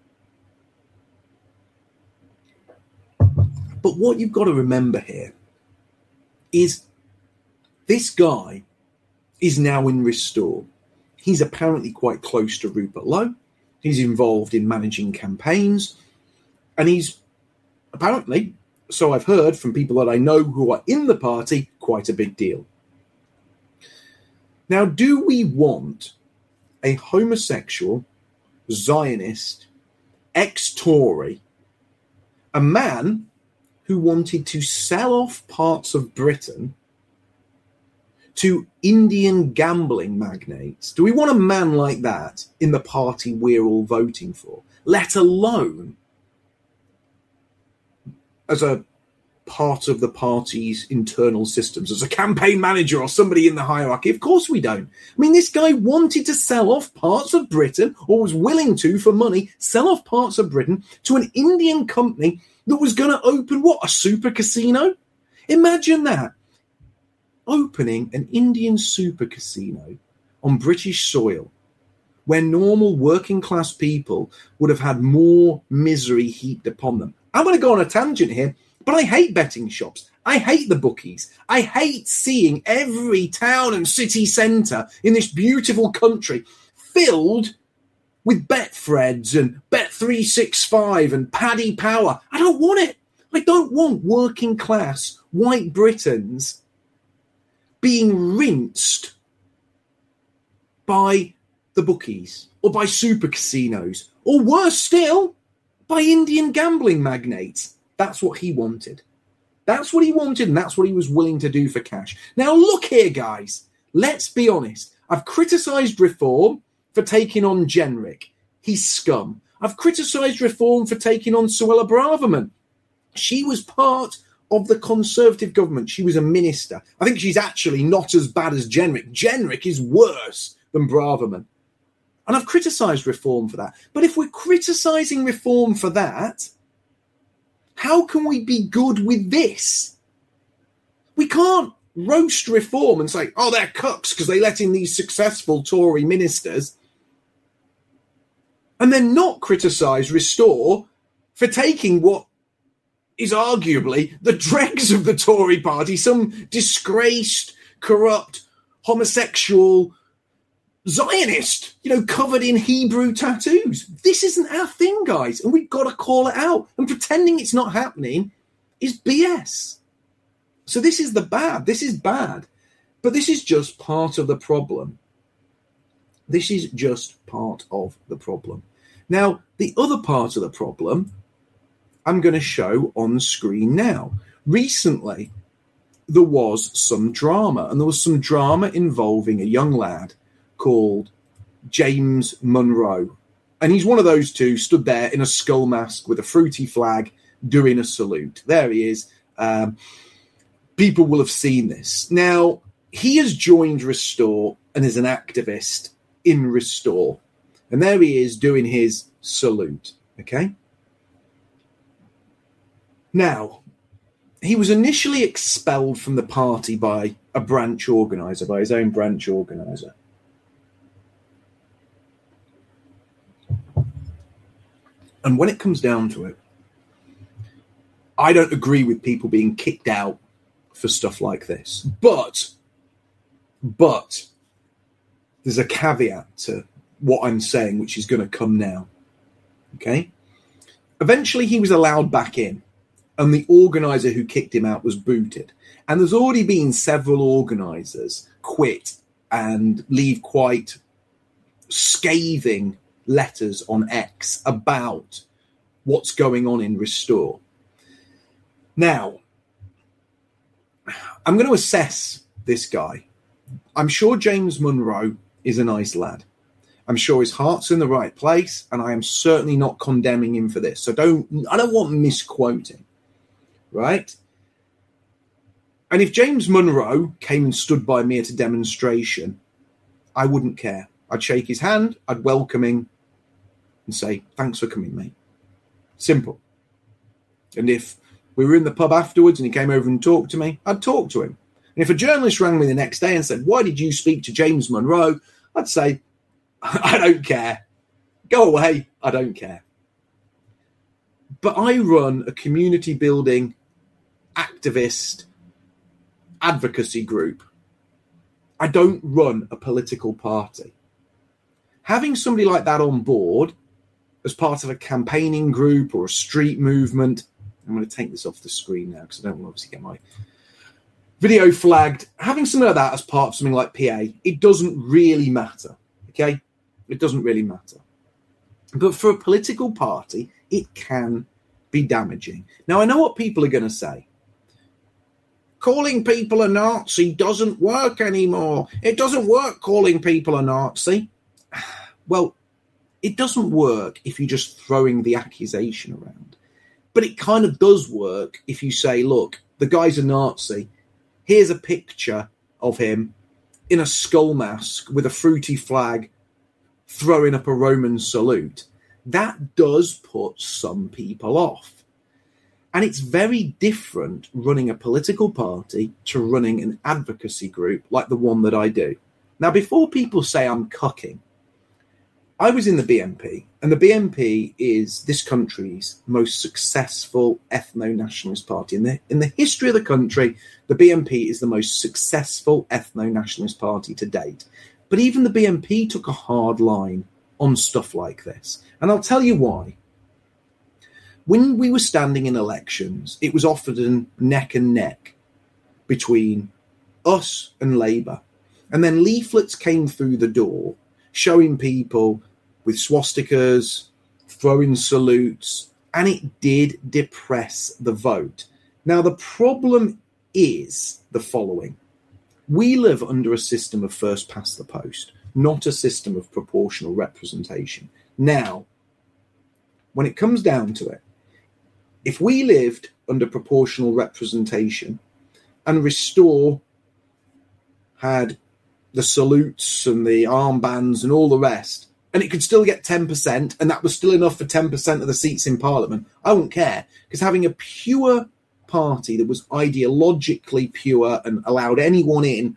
But what you've got to remember here is this guy is now in Restore. He's apparently quite close to Rupert Lowe. He's involved in managing campaigns. And he's apparently, so I've heard from people that I know who are in the party, quite a big deal. Now, do we want a homosexual, Zionist, ex-Tory, a man who wanted to sell off parts of Britain to Indian gambling magnates? Do we want a man like that in the party we're all voting for, let alone as a part of the party's internal systems, as a campaign manager or somebody in the hierarchy? Of course we don't. I mean, this guy wanted to sell off parts of Britain, or was willing to, for money, sell off parts of Britain to an Indian company that was going to open, what, a super casino? Imagine that. Opening an Indian super casino on British soil, where normal working class people would have had more misery heaped upon them. I'm going to go on a tangent here, but I hate betting shops. I hate the bookies. I hate seeing every town and city centre in this beautiful country filled with Betfreds and Bet three sixty-five and Paddy Power. I don't want it. I don't want working class white Britons being rinsed by the bookies or by super casinos, or worse still, by Indian gambling magnates. That's what he wanted. That's what he wanted, and that's what he was willing to do for cash. Now, look here, guys. Let's be honest. I've criticised Reform for taking on Jenrick. He's scum. I've criticised Reform for taking on Suella Braverman. She was part of the Conservative government. She was a minister. I think she's actually not as bad as Jenrick. Jenrick is worse than Braverman. And I've criticised Reform for that. But if we're criticising Reform for that, how can we be good with this? We can't roast Reform and say, oh, they're cucks because they let in these successful Tory ministers, and then not criticise Restore for taking what is arguably the dregs of the Tory party, some disgraced, corrupt, homosexual, Zionist, you know, covered in Hebrew tattoos. This isn't our thing, guys, and we've got to call it out. And pretending it's not happening is B S. So this is the bad. This is bad. But this is just part of the problem. This is just part of the problem. Now, the other part of the problem, I'm going to show on the screen now. Recently, there was some drama, and there was some drama involving a young lad called James Monroe. And he's one of those two stood there in a skull mask with a fruity flag doing a salute. There he is. Um, people will have seen this. Now, he has joined Restore and is an activist in Restore. And there he is doing his salute. Okay? Now, he was initially expelled from the party by a branch organizer, by his own branch organizer. And when it comes down to it, I don't agree with people being kicked out for stuff like this. But, but, there's a caveat to what I'm saying, which is going to come now. Okay? Eventually, he was allowed back in, and the organizer who kicked him out was booted. And there's already been several organizers quit and leave quite scathing letters on X about what's going on in Restore. Now, I'm going to assess this guy. I'm sure James Monroe is a nice lad. I'm sure his heart's in the right place, and I am certainly not condemning him for this. So don't, I don't want misquoting, right? And if James Monroe came and stood by me at a demonstration, I wouldn't care. I'd shake his hand, I'd welcome him and say, thanks for coming, mate. Simple. And if we were in the pub afterwards and he came over and talked to me, I'd talk to him. And if a journalist rang me the next day and said, why did you speak to James Monroe? I'd say, I don't care. Go away. I don't care. But I run a community building activist advocacy group. I don't run a political party. Having somebody like that on board as part of a campaigning group or a street movement, I'm going to take this off the screen now because I don't want to obviously get my video flagged. Having something like that as part of something like P A, it doesn't really matter, okay? It doesn't really matter. But for a political party, it can be damaging. Now, I know what people are going to say. Calling people a Nazi doesn't work anymore. It doesn't work calling people a Nazi. Well, it doesn't work if you're just throwing the accusation around. But it kind of does work if you say, look, the guy's a Nazi. Here's a picture of him in a skull mask with a fruity flag throwing up a Roman salute. That does put some people off. And it's very different running a political party to running an advocacy group like the one that I do. Now, before people say I'm cucking, I was in the B N P, and the B N P is this country's most successful ethno-nationalist party. In the, in the history of the country, the B N P is the most successful ethno-nationalist party to date. But even the B N P took a hard line on stuff like this. And I'll tell you why. When we were standing in elections, it was often neck and neck between us and Labour. And then leaflets came through the door showing people with swastikas, throwing salutes, and it did depress the vote. Now, the problem is the following. We live under a system of first past the post, not a system of proportional representation. Now, when it comes down to it, if we lived under proportional representation and Restore had the salutes and the armbands and all the rest, and it could still get ten percent, and that was still enough for ten percent of the seats in Parliament, I wouldn't care, because having a pure party that was ideologically pure and allowed anyone in,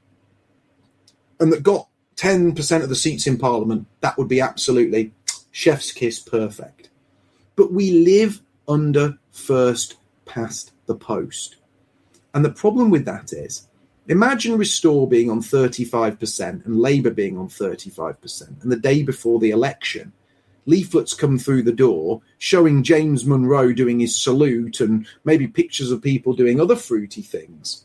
and that got ten percent of the seats in Parliament, that would be absolutely chef's kiss perfect. But we live under first past the post. And the problem with that is Imagine Restore being on thirty-five percent and Labour being on thirty-five percent. And the day before the election, leaflets come through the door showing James Monroe doing his salute and maybe pictures of people doing other fruity things.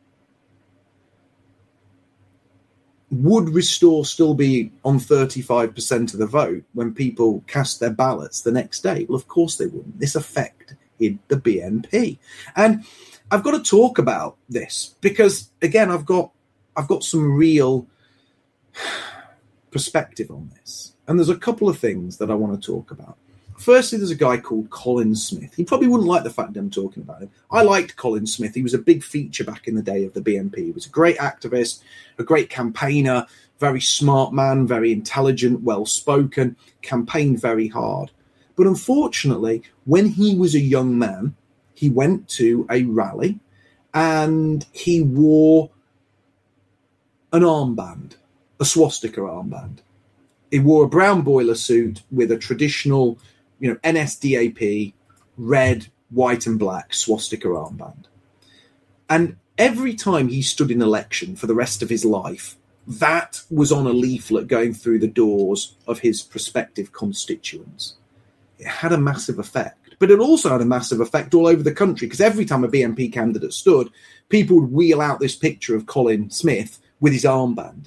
Would Restore still be on thirty-five percent of the vote when people cast their ballots the next day? Well, of course they wouldn't. This affected the B N P. And I've got to talk about this because, again, I've got I've got some real perspective on this. And there's a couple of things that I want to talk about. Firstly, there's a guy called Colin Smith. He probably wouldn't like the fact that I'm talking about him. I liked Colin Smith. He was a big feature back in the day of the B N P. He was a great activist, a great campaigner, very smart man, very intelligent, well-spoken, campaigned very hard. But unfortunately, when he was a young man, he went to a rally and he wore an armband, a swastika armband. He wore a brown boiler suit with a traditional, you know, N S D A P, red, white and black swastika armband. And every time he stood in election for the rest of his life, that was on a leaflet going through the doors of his prospective constituents. It had a massive effect, but it also had a massive effect all over the country because every time a B N P candidate stood, people would wheel out this picture of Colin Smith with his armband.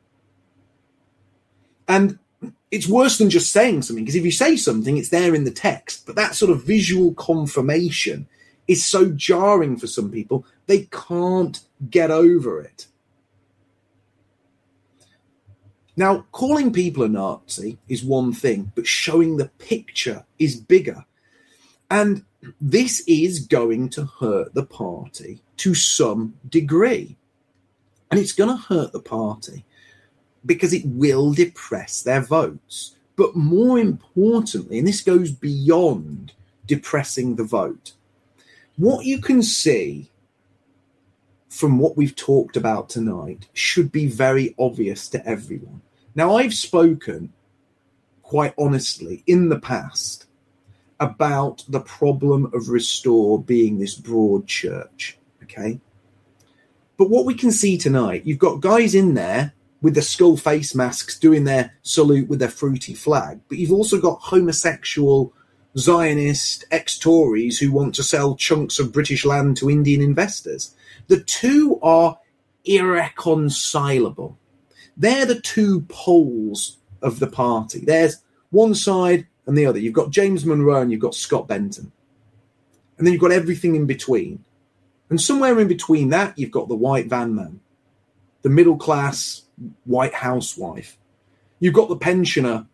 And it's worse than just saying something, because if you say something, it's there in the text. But that sort of visual confirmation is so jarring for some people, they can't get over it. Now, calling people a Nazi is one thing, but showing the picture is bigger. And this is going to hurt the party to some degree. And it's going to hurt the party because it will depress their votes. But more importantly, and this goes beyond depressing the vote, what you can see from what we've talked about tonight should be very obvious to everyone. Now, I've spoken quite honestly in the past about the problem of Restore being this broad church, okay? But what we can see tonight, you've got guys in there with the skull face masks doing their salute with their fruity flag, but you've also got homosexual Zionist ex-Tories who want to sell chunks of British land to Indian investors. The two are irreconcilable. They're the two poles of the party. There's one side and the other. You've got James Monroe and you've got Scott Benton. And then you've got everything in between. And somewhere in between that, you've got the white van man, the middle-class white housewife. You've got the pensioner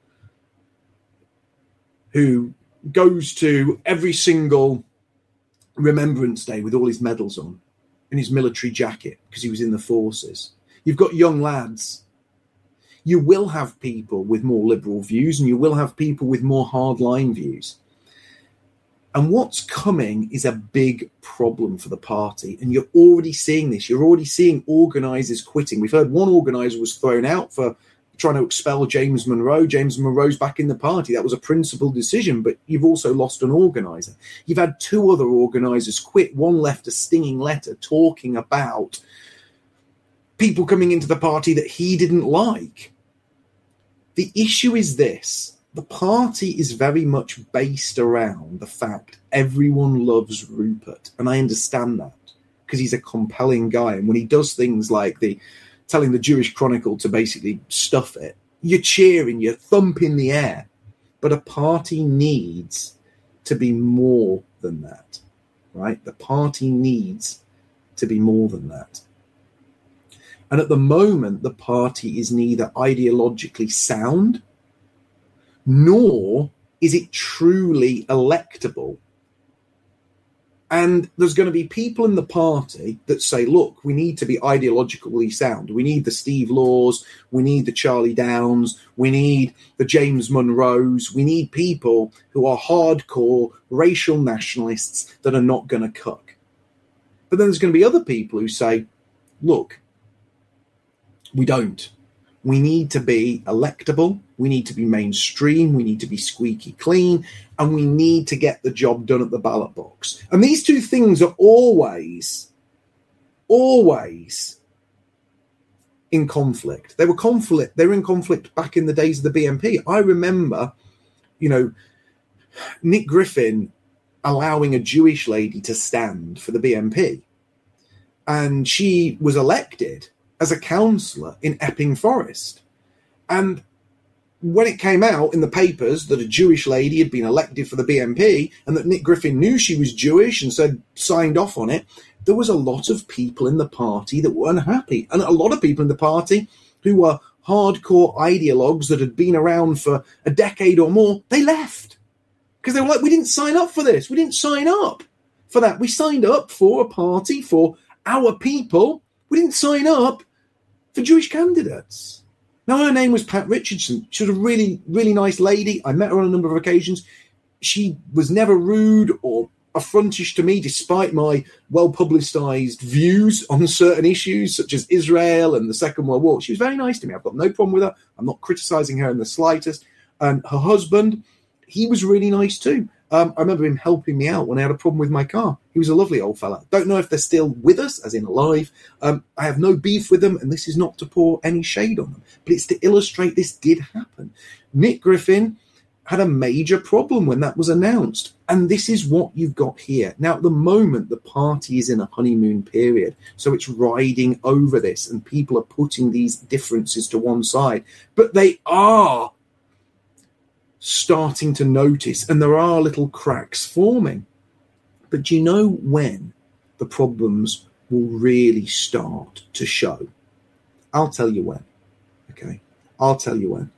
who goes to every single Remembrance Day with all his medals on and his military jacket because he was in the forces. You've got young lads. You will have people with more liberal views and you will have people with more hardline views. And what's coming is a big problem for the party. And you're already seeing this. You're already seeing organisers quitting. We've heard one organiser was thrown out for trying to expel James Monroe. James Monroe's back in the party. That was a principled decision, but you've also lost an organiser. You've had two other organisers quit. One left a stinging letter talking about people coming into the party that he didn't like. The issue is this. The party is very much based around the fact everyone loves Rupert. And I understand that because he's a compelling guy. And when he does things like the telling the Jewish Chronicle to basically stuff it, you're cheering, you're thumping the air. But a party needs to be more than that, right? The party needs to be more than that. And at the moment, the party is neither ideologically sound, nor is it truly electable. And there's going to be people in the party that say, look, we need to be ideologically sound. We need the Steve Laws. We need the Charlie Downs. We need the James Monroes. We need people who are hardcore racial nationalists that are not going to cook. But then there's going to be other people who say, look, we don't. We need to be electable. We need to be mainstream. We need to be squeaky clean. And we need to get the job done at the ballot box. And these two things are always, always in conflict. They were conflict. They were in conflict back in the days of the B N P. I remember, you know, Nick Griffin allowing a Jewish lady to stand for the B N P. And she was elected as a councillor in Epping Forest. And when it came out in the papers that a Jewish lady had been elected for the B N P and that Nick Griffin knew she was Jewish and said signed off on it, there was a lot of people in the party that were unhappy. And a lot of people in the party who were hardcore ideologues that had been around for a decade or more, they left. Because they were like, we didn't sign up for this. We didn't sign up for that. We signed up for a party for our people. We didn't sign up for Jewish candidates. Now, her name was Pat Richardson. She was a really, really nice lady. I met her on a number of occasions. She was never rude or affrontish to me, despite my well-publicised views on certain issues, such as Israel and the Second World War. She was very nice to me. I've got no problem with her. I'm not criticising her in the slightest. And her husband, he was really nice too. Um, I remember him helping me out when I had a problem with my car. He was a lovely old fella. Don't know if they're still with us, as in alive. Um, I have no beef with them, and this is not to pour any shade on them, but it's to illustrate this did happen. Nick Griffin had a major problem when that was announced, and this is what you've got here. Now, at the moment, the party is in a honeymoon period, so it's riding over this, and people are putting these differences to one side, but they are starting to notice, and there are little cracks forming. But do you know when the problems will really start to show? I'll tell you when. Okay, I'll tell you when.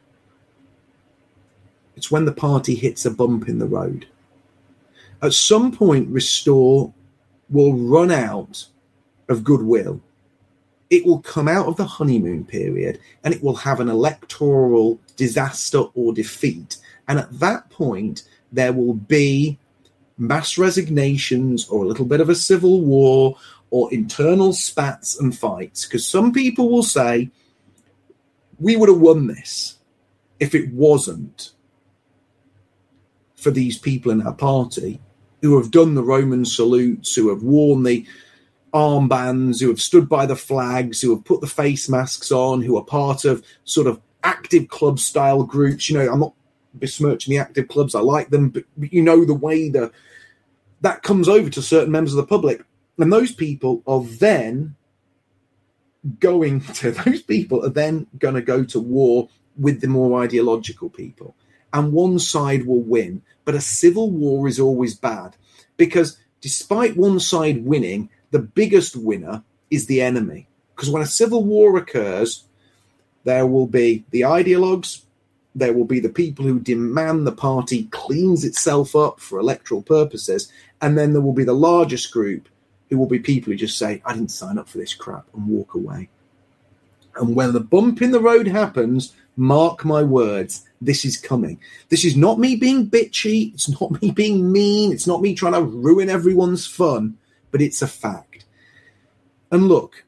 It's when the party hits a bump in the road. At some point, Restore will run out of goodwill. It will come out of the honeymoon period, and it will have an electoral disaster or defeat. And at that point, there will be mass resignations or a little bit of a civil war or internal spats and fights. Because some people will say, we would have won this if it wasn't for these people in our party who have done the Roman salutes, who have worn the armbands, who have stood by the flags, who have put the face masks on, who are part of sort of active club style groups. You know, I'm not besmirching the active clubs. I like them, but you know the way the that comes over to certain members of the public, and those people are then going to those people are then going to go to war with the more ideological people, and one side will win. But a civil war is always bad, because despite one side winning, the biggest winner is the enemy. Because when a civil war occurs, there will be the ideologues. There will be the people who demand the party cleans itself up for electoral purposes. And then there will be the largest group who will be people who just say, I didn't sign up for this crap, and walk away. And when the bump in the road happens, mark my words, this is coming. This is not me being bitchy. It's not me being mean. It's not me trying to ruin everyone's fun, but it's a fact. And look,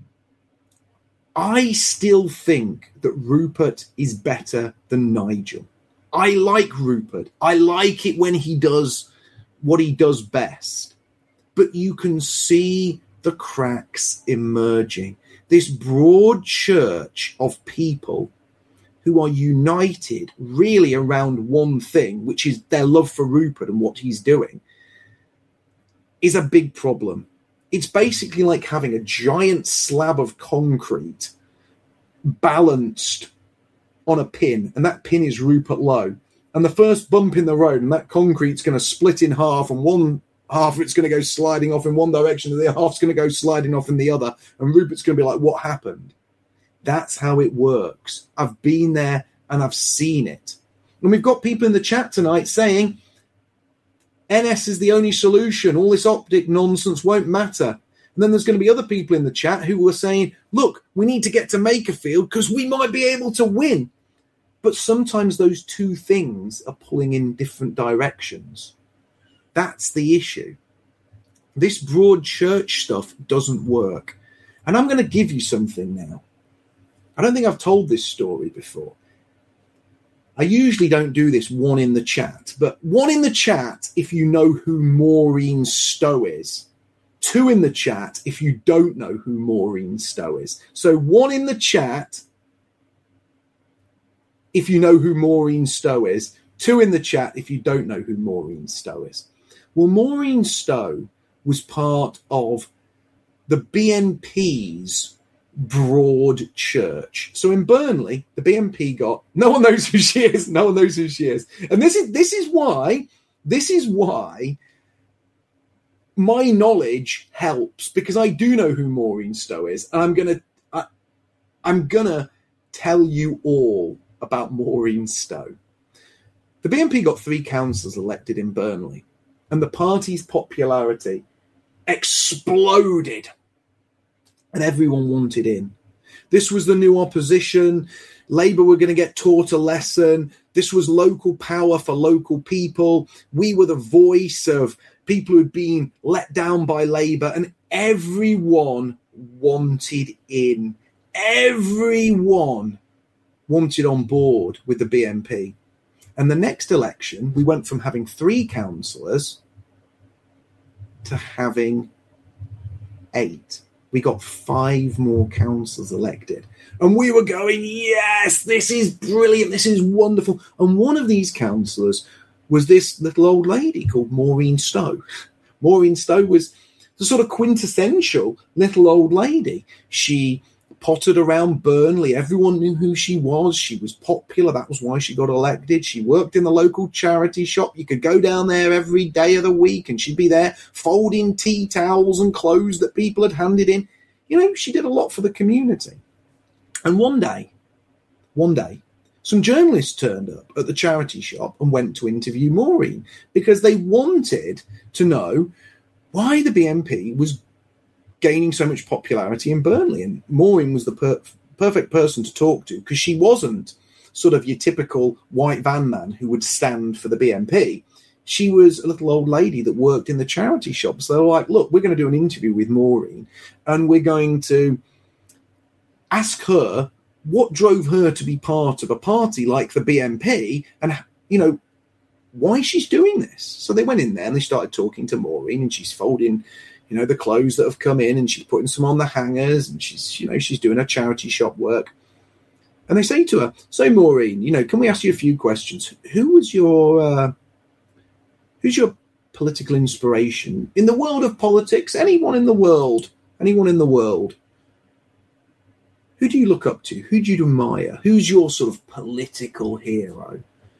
I still think that Rupert is better than Nigel. I like Rupert. I like it when he does what he does best. But you can see the cracks emerging. This broad church of people who are united really around one thing, which is their love for Rupert and what he's doing, is a big problem. It's basically like having a giant slab of concrete balanced on a pin, and that pin is Rupert Lowe. And the first bump in the road, and that concrete's going to split in half, and one half of it's going to go sliding off in one direction, and the other half's going to go sliding off in the other, and Rupert's going to be like, what happened? That's how it works. I've been there and I've seen it. And we've got people in the chat tonight saying N S is the only solution. All this optic nonsense won't matter. And then there's going to be other people in the chat who were saying, look, we need to get to Makerfield because we might be able to win. But sometimes those two things are pulling in different directions. That's the issue. This broad church stuff doesn't work. And I'm going to give you something now. I don't think I've told this story before. I usually don't do this one in the chat, but one in the chat, if you know who Maureen Stowe is, two in the chat if you don't know who Maureen Stowe is. So one in the chat if you know who Maureen Stowe is, two in the chat if you don't know who Maureen Stowe is. Well, Maureen Stowe was part of the B N P's Broad Church. So in Burnley, the B N P got, no one knows who she is, no one knows who she is. And this is this is why, this is why my knowledge helps, because I do know who Maureen Stowe is, and I'm gonna I, I'm gonna tell you all about Maureen Stowe. The B N P got three councillors elected in Burnley, and the party's popularity exploded, and everyone wanted in. This was the new opposition. Labour were going to get taught a lesson. This was local power for local people. We were the voice of people who'd been let down by Labour, and everyone wanted in. Everyone wanted on board with the B N P. And the next election, we went from having three councillors to having eight. We got five more councillors elected. And we were going, yes, this is brilliant. This is wonderful. And one of these councillors was this little old lady called Maureen Stowe. Maureen Stowe was the sort of quintessential little old lady. She pottered around Burnley. Everyone knew who she was. She was popular. That was why she got elected. She worked in the local charity shop. You could go down there every day of the week and she'd be there folding tea towels and clothes that people had handed in. You know, she did a lot for the community. And one day, one day, some journalists turned up at the charity shop and went to interview Maureen because they wanted to know why the B N P was gaining so much popularity in Burnley. And Maureen was the per- perfect person to talk to because she wasn't sort of your typical white van man who would stand for the B N P. She was a little old lady that worked in the charity shop. So they were like, look, we're going to do an interview with Maureen and we're going to ask her what drove her to be part of a party like the B N P and, you know, why she's doing this. So they went in there and they started talking to Maureen, and she's folding, you know, the clothes that have come in, and she's putting some on the hangers, and she's, you know, she's doing her charity shop work. And they say to her, so Maureen, you know, can we ask you a few questions? Who was your, uh, who's your political inspiration in the world of politics? Anyone in the world, anyone in the world. Who do you look up to? Who do you admire? Who's your sort of political hero?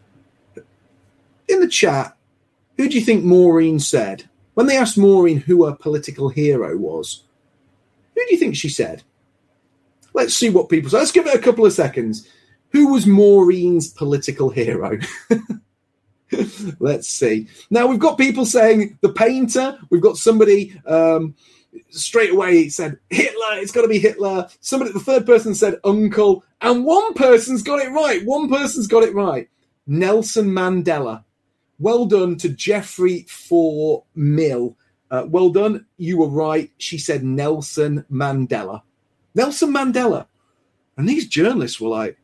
In the chat, who do you think Maureen said? When they asked Maureen who her political hero was, who do you think she said? Let's see what people say. Let's give it a couple of seconds. Who was Maureen's political hero? Let's see. Now, we've got people saying the painter. We've got somebody... Um, straight away said Hitler, it's got to be Hitler. Somebody, the third person said uncle, and one person's got it right. One person's got it right. Nelson Mandela. Well done to Jeffrey for Mill. Uh, well done. You were right. She said Nelson Mandela. Nelson Mandela. And these journalists were like,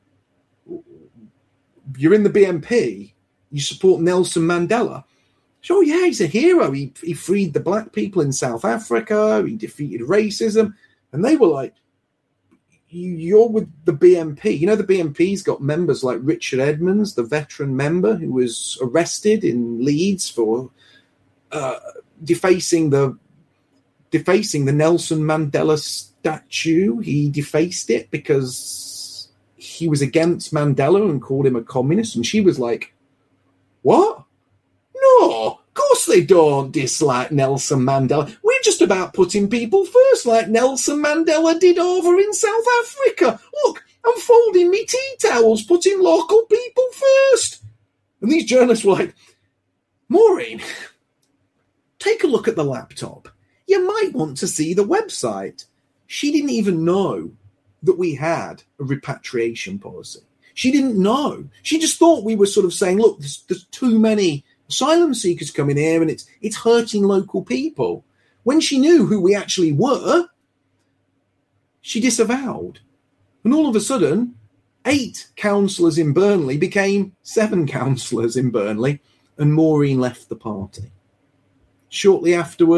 you're in the B N P, you support Nelson Mandela. Oh, yeah, he's a hero. He he freed the black people in South Africa. He defeated racism. And they were like, you're with the B N P. You know, the B N P's got members like Richard Edmonds, the veteran member who was arrested in Leeds for uh, defacing the defacing the Nelson Mandela statue. He defaced it because he was against Mandela and called him a communist. And she was like, what? No, of course they don't dislike Nelson Mandela. We're just about putting people first, like Nelson Mandela did over in South Africa. Look, I'm folding me tea towels, putting local people first. And these journalists were like, Maureen, take a look at the laptop. You might want to see the website. She didn't even know that we had a repatriation policy. She didn't know. She just thought we were sort of saying, look, there's, there's too many asylum seekers coming here and it's it's hurting local people. When she knew who we actually were, she disavowed. And all of a sudden, eight councillors in Burnley became seven councillors in Burnley, and Maureen left the party. Shortly afterwards,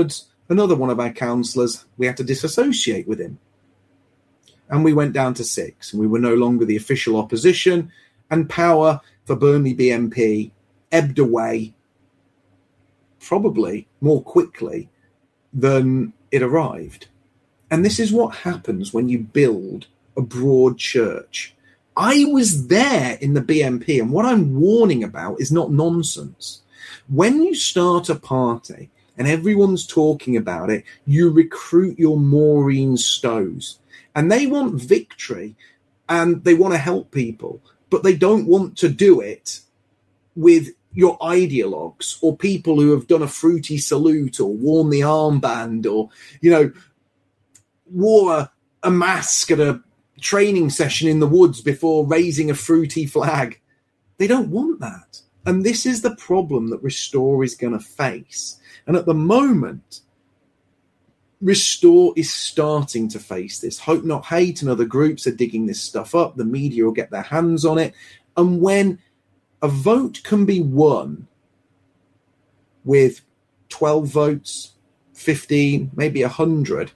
Another one of our councillors, we had to disassociate with him. And we went down to six, and we were no longer the official opposition, and power for Burnley B M P ebbed away probably more quickly than it arrived. And this is what happens when you build a broad church. I was there in the B M P, and what I'm warning about is not nonsense. When you start a party and everyone's talking about it, you recruit your Maureen Stows, and they want victory and they want to help people, but they don't want to do it with your ideologues or people who have done a fruity salute or worn the armband or, you know, wore a, a mask at a training session in the woods before raising a fruity flag. They don't want that. And this is the problem that Restore is going to face. And at the moment, Restore is starting to face this. Hope Not Hate and other groups are digging this stuff up. The media will get their hands on it. And when a vote can be won with twelve votes, fifteen, maybe one hundred,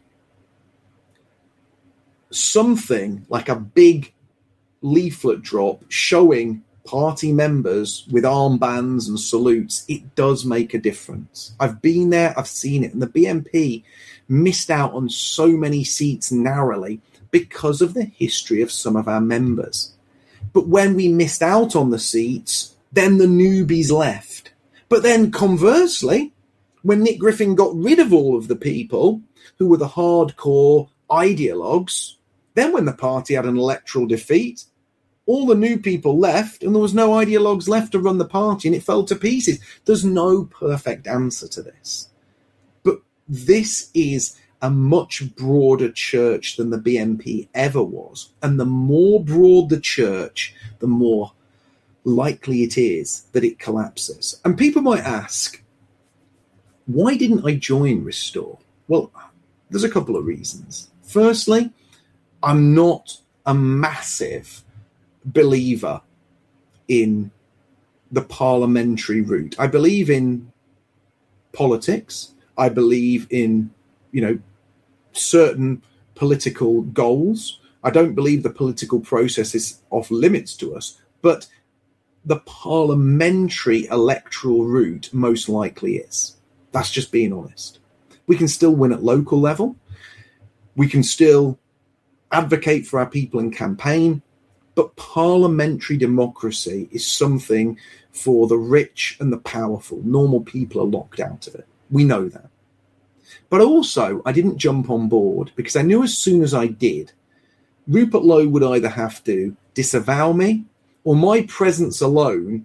something like a big leaflet drop showing party members with armbands and salutes, it does make a difference. I've been there, I've seen it, and the B M P missed out on so many seats narrowly because of the history of some of our members. But when we missed out on the seats, then the newbies left. But then conversely, when Nick Griffin got rid of all of the people who were the hardcore ideologues, then when the party had an electoral defeat, all the new people left and there was no ideologues left to run the party and it fell to pieces. There's no perfect answer to this. But this is a much broader church than the B M P ever was. And the more broad the church, the more likely it is that it collapses. And people might ask, why didn't I join Restore? Well, there's a couple of reasons. Firstly, I'm not a massive believer in the parliamentary route. I believe in politics. I believe in, you know, certain political goals. I don't believe the political process is off limits to us, but the parliamentary electoral route most likely is. That's just being honest. We can still win at local level. We can still advocate for our people and campaign. But parliamentary democracy is something for the rich and the powerful. Normal people are locked out of it. We know that. But also, I didn't jump on board because I knew as soon as I did, Rupert Lowe would either have to disavow me or my presence alone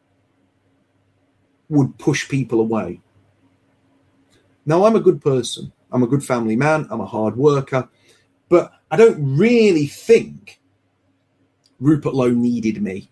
would push people away. Now, I'm a good person. I'm a good family man. I'm a hard worker. But I don't really think Rupert Lowe needed me.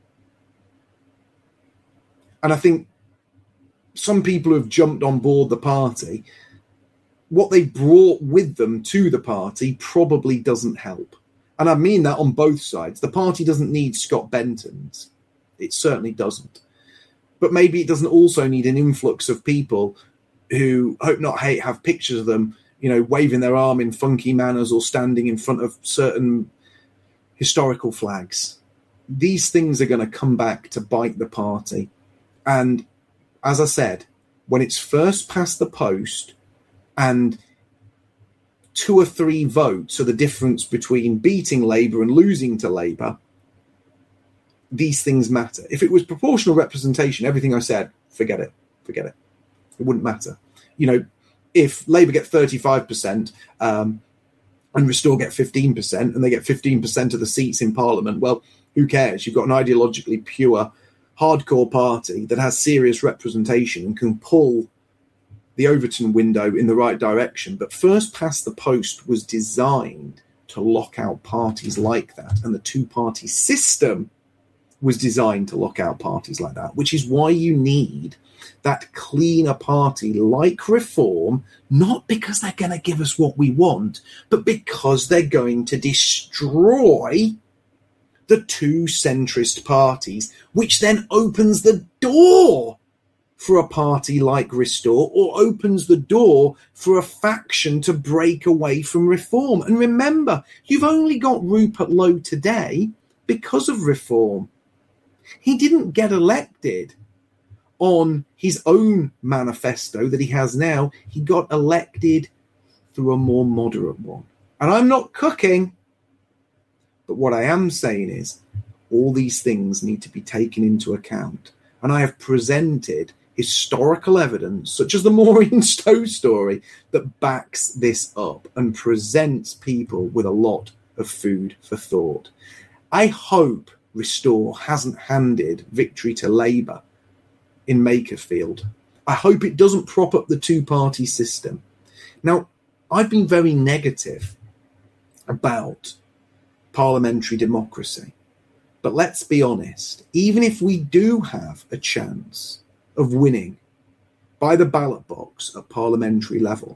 And I think some people who have jumped on board the party, what they brought with them to the party probably doesn't help. And I mean that on both sides. The party doesn't need Scott Benton's. It certainly doesn't. But maybe it doesn't also need an influx of people who, Hope Not Hate, have pictures of them, you know, waving their arm in funky manners or standing in front of certain historical flags. These things are going to come back to bite the party. And as I said, when it's first past the post and two or three votes are the difference between beating Labour and losing to Labour, these things matter. If it was proportional representation, everything I said, forget it, forget it. It wouldn't matter. You know, if Labour get thirty-five percent um, and Restore get fifteen percent and they get fifteen percent of the seats in Parliament, well, who cares? You've got an ideologically pure, hardcore party that has serious representation and can pull the Overton window in the right direction. But First Past the Post was designed to lock out parties like that. And the two-party system was designed to lock out parties like that, which is why you need that cleaner party like Reform, not because they're going to give us what we want, but because they're going to destroy the two centrist parties, which then opens the door for a party like Restore or opens the door for a faction to break away from Reform. And remember, you've only got Rupert Lowe today because of Reform. He didn't get elected on his own manifesto that he has now. He got elected through a more moderate one. And I'm not cooking, but what I am saying is all these things need to be taken into account. And I have presented historical evidence, such as the Maureen Stowe story, that backs this up and presents people with a lot of food for thought. I hope Restore hasn't handed victory to Labour in Makerfield. I hope it doesn't prop up the two-party system. Now, I've been very negative about parliamentary democracy. But let's be honest, even if we do have a chance of winning by the ballot box at parliamentary level,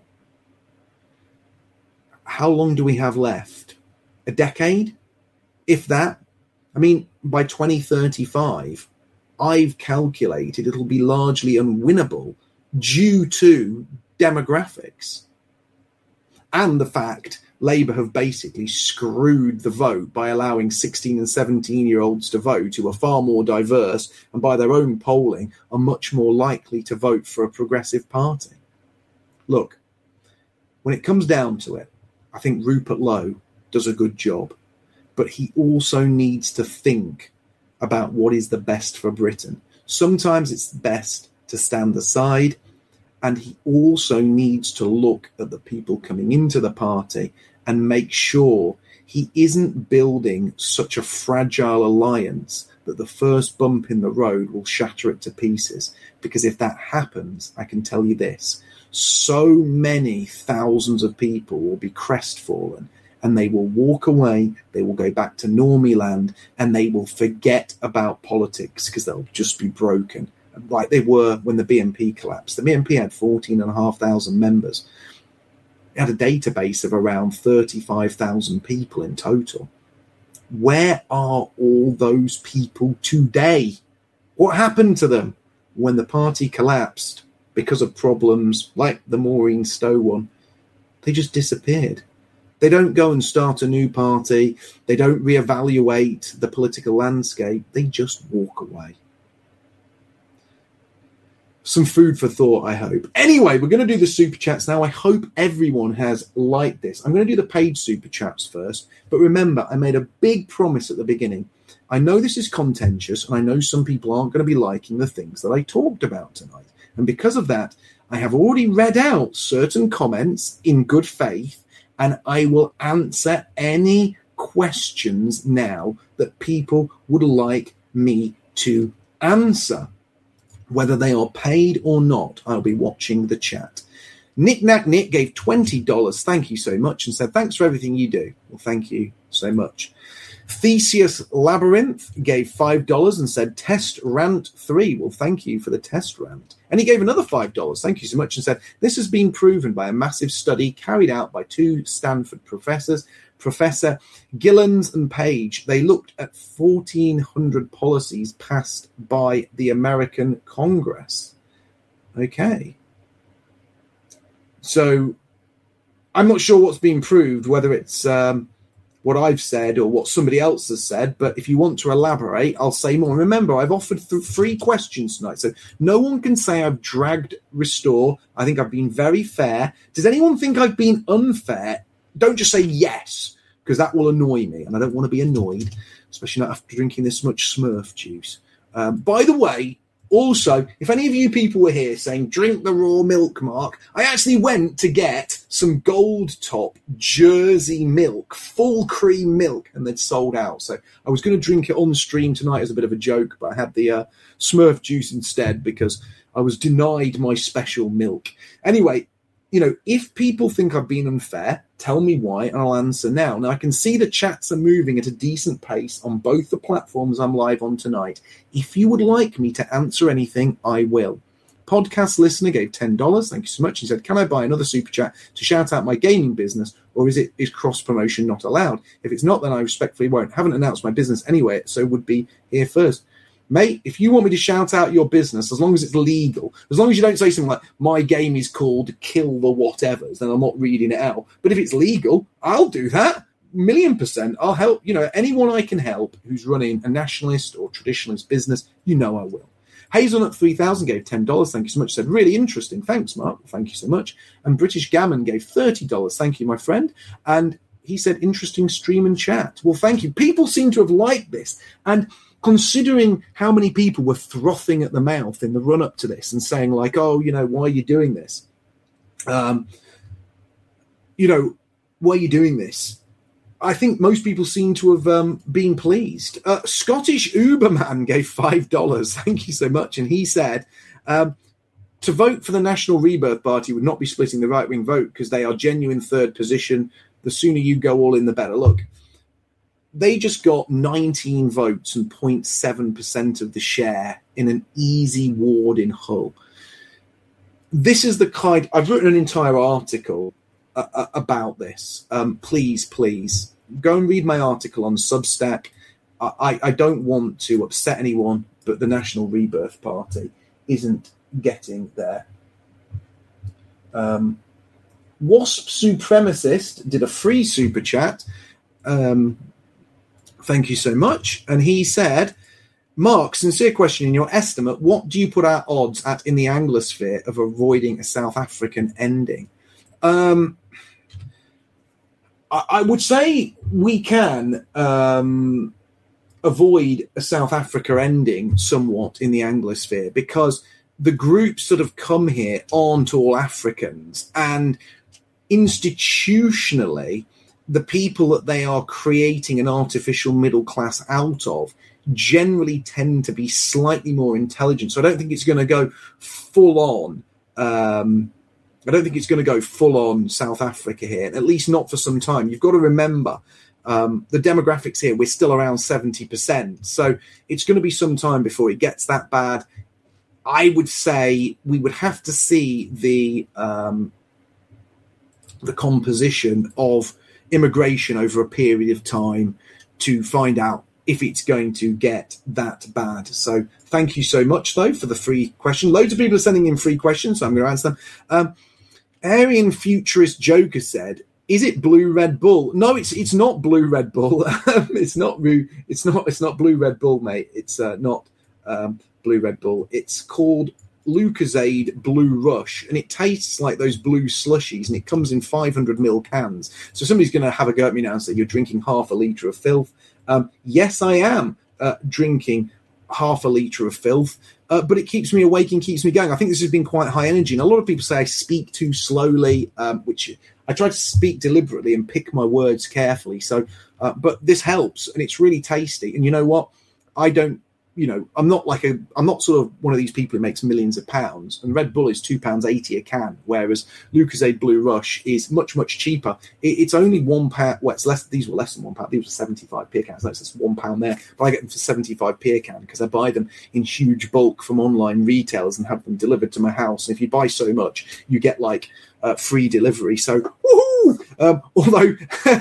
how long do we have left? A decade? If that? I mean, by twenty thirty-five, I've calculated it'll be largely unwinnable due to demographics and the fact Labour have basically screwed the vote by allowing sixteen and seventeen-year-olds to vote who are far more diverse and by their own polling are much more likely to vote for a progressive party. Look, when it comes down to it, I think Rupert Lowe does a good job, but he also needs to think about what is the best for Britain. Sometimes it's best to stand aside, and he also needs to look at the people coming into the party and make sure he isn't building such a fragile alliance that the first bump in the road will shatter it to pieces. Because if that happens, I can tell you this, so many thousands of people will be crestfallen and they will walk away, they will go back to normie land, and they will forget about politics because they'll just be broken. Like they were when the B N P collapsed. The B N P had fourteen and a half thousand members. It had a database of around thirty-five thousand people in total. Where are all those people today? What happened to them when the party collapsed because of problems like the Maureen Stowe one? They just disappeared. They don't go and start a new party. They don't reevaluate the political landscape. They just walk away. Some food for thought, I hope. Anyway, we're going to do the super chats now. I hope everyone has liked this. I'm going to do the paid super chats first. But remember, I made a big promise at the beginning. I know this is contentious, and I know some people aren't going to be liking the things that I talked about tonight. And because of that, I have already read out certain comments in good faith, and I will answer any questions now that people would like me to answer. Whether they are paid or not, I'll be watching the chat. Nick Knack Nick gave twenty dollars. Thank you so much. And said, thanks for everything you do. Well, thank you so much. Theseus Labyrinth gave five dollars and said, test rant three. Well, thank you for the test rant. And he gave another five dollars. Thank you so much. And said, this has been proven by a massive study carried out by two Stanford professors, Professor Gillens and Page. They looked at fourteen hundred policies passed by the American Congress. Okay. So I'm not sure what's been proved, whether it's um, what I've said or what somebody else has said. But if you want to elaborate, I'll say more. Remember, I've offered th- three questions tonight. So no one can say I've dragged Restore. I think I've been very fair. Does anyone think I've been unfair? Don't just say yes, because that will annoy me, and I don't want to be annoyed, especially not after drinking this much Smurf juice. Um, by the way, also, if any of you people were here saying, drink the raw milk, Mark, I actually went to get some Gold Top Jersey milk, full cream milk, and they'd sold out. So I was going to drink it on the stream tonight as a bit of a joke, but I had the uh, Smurf juice instead because I was denied my special milk. Anyway, you know, if people think I've been unfair, tell me why, and I'll answer now. Now, I can see the chats are moving at a decent pace on both the platforms I'm live on tonight. If you would like me to answer anything, I will. Podcast listener gave ten dollars. Thank you so much. He said, can I buy another super chat to shout out my gaming business, or is it is cross-promotion not allowed? If it's not, then I respectfully won't. Haven't announced my business anyway, so would be here first. mate, if you want me to shout out your business, as long as it's legal, as long as you don't say something like, my game is called Kill the Whatevers, then I'm not reading it out. But if it's legal, I'll do that. Million percent. I'll help, you know, anyone I can help who's running a nationalist or traditionalist business, you know I will. Hazelnut three thousand gave ten dollars. Thank you so much. Said, really interesting. Thanks, Mark. Thank you so much. And British Gammon gave thirty dollars. Thank you, my friend. And he said, interesting stream and chat. Well, thank you. People seem to have liked this. And considering how many people were frothing at the mouth in the run-up to this and saying, like, oh, you know, why are you doing this? Um, you know, why are you doing this? I think most people seem to have um, been pleased. Uh, Scottish Uberman gave five dollars. Thank you so much. And he said, um, to vote for the National Rebirth Party would not be splitting the right-wing vote because they are genuine third position. The sooner you go all in, the better. Look, they just got nineteen votes and zero point seven percent of the share in an easy ward in Hull. This is the kind... I've written an entire article uh, about this. Um, please, please, go and read my article on Substack. I, I don't want to upset anyone, but the National Rebirth Party isn't getting there. Um, Wasp Supremacist did a free super chat. Um, thank you so much. And he said, Mark, sincere question. In your estimate, what do you put our odds at in the Anglosphere of avoiding a South African ending? Um, I, I would say we can um, avoid a South Africa ending somewhat in the Anglosphere because the groups that have come here aren't all Africans, and institutionally, the people that they are creating an artificial middle class out of generally tend to be slightly more intelligent. So I don't think it's going to go full on. Um, I don't think it's going to go full on South Africa here, at least not for some time. You've got to remember um, the demographics here, we're still around seventy percent. So it's going to be some time before it gets that bad. I would say we would have to see the um, the composition of immigration over a period of time to find out if it's going to get that bad. So thank you so much, though, for the free question. Loads of people are sending in free questions, so I'm going to answer them. Um, Aryan Futurist Joker said, "Is it Blue Red Bull?" No, it's it's not Blue Red Bull. it's not it's not it's not Blue Red Bull, mate. It's uh, not um, Blue Red Bull. It's called Lucozade Blue Rush, and it tastes like those blue slushies, and it comes in five hundred milliliter cans. So somebody's going to have a go at me now and say, you're drinking half a litre of filth. Um, yes, I am uh, drinking half a litre of filth, uh, but it keeps me awake and keeps me going. I think this has been quite high energy, and a lot of people say I speak too slowly, um, which I try to speak deliberately and pick my words carefully. So, uh, but this helps, and it's really tasty. And you know what? I don't You know, I'm not like a, I'm not sort of one of these people who makes millions of pounds. And Red Bull is two pounds eighty a can, whereas Lucozade Blue Rush is much much cheaper. It, it's only one pound. Well, it's less. These were less than one pound. These were seventy-five p a can. So it's just one pound there, but I get them for seventy-five p a can because I buy them in huge bulk from online retailers and have them delivered to my house. And if you buy so much, you get like uh, free delivery. So, woohoo! Um, although.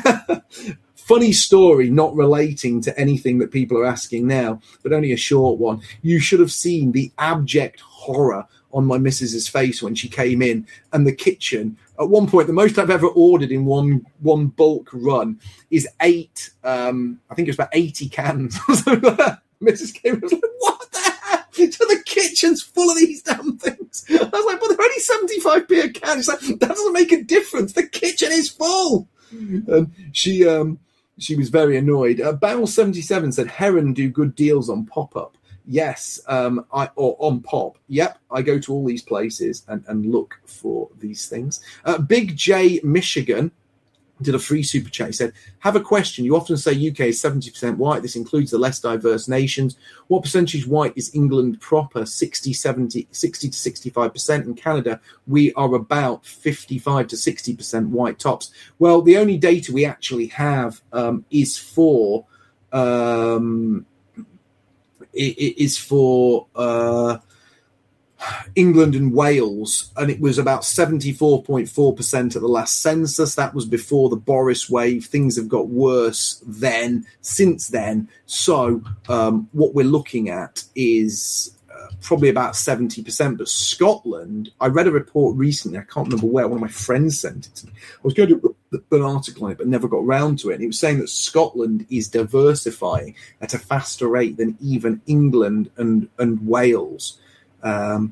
Funny story, not relating to anything that people are asking now, but only a short one. You should have seen the abject horror on my missus's face when she came in, and the kitchen. At one point, the most I've ever ordered in one one bulk run is eight. Um, I think it was about eighty cans. Missus came and was like, "What the hell?" So the kitchen's full of these damn things. I was like, "But they're only seventy-five p a can." It's like, that doesn't make a difference. The kitchen is full. And she um. She was very annoyed. Uh, Barrel seventy-seven said, Heron do good deals on pop-up. Yes, um, I or on pop. Yep, I go to all these places and, and look for these things. Uh, Big J Michigan did a free super chat. He said, have a question. You often say U K is seventy percent white. This includes the less diverse nations. What percentage white is England proper? sixty, seventy, sixty to sixty-five percent. In Canada, we are about fifty-five to sixty percent white tops. Well, the only data we actually have um, is for um, is for uh, England and Wales, and it was about seventy-four point four percent at the last census. That was before the Boris wave. Things have got worse then, since then. So um, what we're looking at is uh, probably about seventy percent. But Scotland, I read a report recently, I can't remember where, one of my friends sent it to me. I was going to put an article on it, but never got round to it. And it was saying that Scotland is diversifying at a faster rate than even England and, and Wales. Um,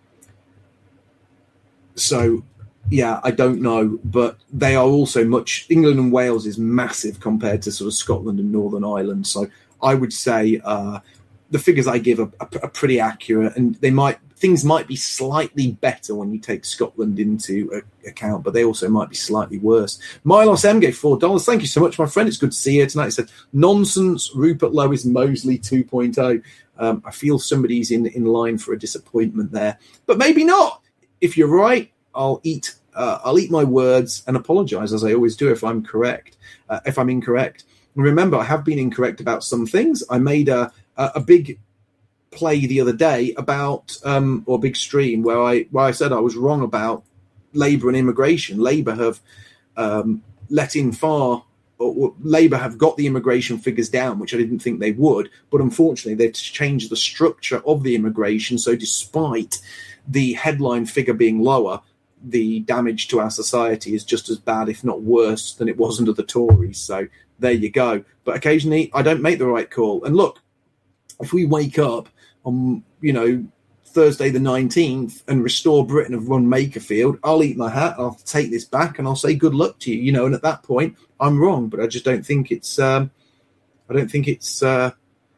so, yeah, I don't know, but they are also much. England and Wales is massive compared to sort of Scotland and Northern Ireland. So I would say uh, the figures I give are, are, are pretty accurate, and they might things might be slightly better when you take Scotland into a, account, but they also might be slightly worse. Milos M gave four dollars. Thank you so much, my friend. It's good to see you tonight. He said, nonsense, Rupert Lowe is Mosley two point oh. Um, I feel somebody's in, in line for a disappointment there, but maybe not. If you're right, I'll eat uh, I'll eat my words and apologise, as I always do if I'm correct, uh, if I'm incorrect. And remember, I have been incorrect about some things. I made a, a, a big play the other day about, um, or big stream, where I where I said I was wrong about Labour and immigration. Labour have um, let in far, or, or Labour have got the immigration figures down, which I didn't think they would. But unfortunately, they've changed the structure of the immigration. So despite the headline figure being lower, the damage to our society is just as bad, if not worse, than it was under the Tories. So there you go. But occasionally, I don't make the right call. And look, if we wake up on, you know, Thursday the nineteenth and Restore Britain have run Makerfield, I'll eat my hat, I'll take this back, and I'll say good luck to you, you know. And at that point, I'm wrong, but I just don't think it's, um, I don't think it's uh,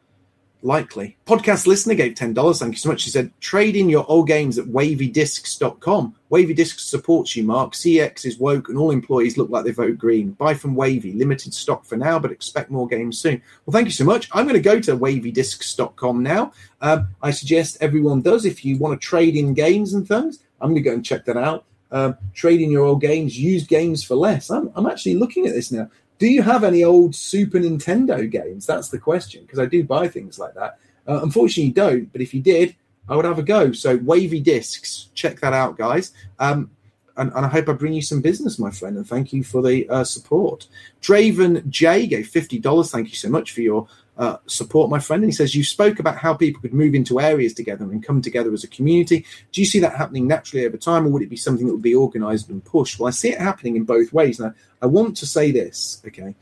likely. Podcast listener gave ten dollars. Thank you so much. He said, trade in your old games at wavy discs dot com. Wavy Discs supports you, Mark. C X is woke and all employees look like they vote green. Buy from Wavy. Limited stock for now, but expect more games soon. Well, thank you so much. I'm going to go to wavy discs dot com now. Um, I suggest everyone does. If you want to trade in games and things, I'm going to go and check that out. Um, trade in your old games, used games for less. I'm, I'm actually looking at this now. Do you have any old Super Nintendo games? That's the question, because I do buy things like that. Uh, unfortunately, you don't, but if you did, I would have a go. So Wavy Discs, check that out, guys. Um, and, and I hope I bring you some business, my friend, and thank you for the uh, support. Draven J gave fifty dollars. Thank you so much for your uh, support, my friend. And he says, you spoke about how people could move into areas together and come together as a community. Do you see that happening naturally over time, or would it be something that would be organised and pushed? Well, I see it happening in both ways. Now, I want to say this, okay?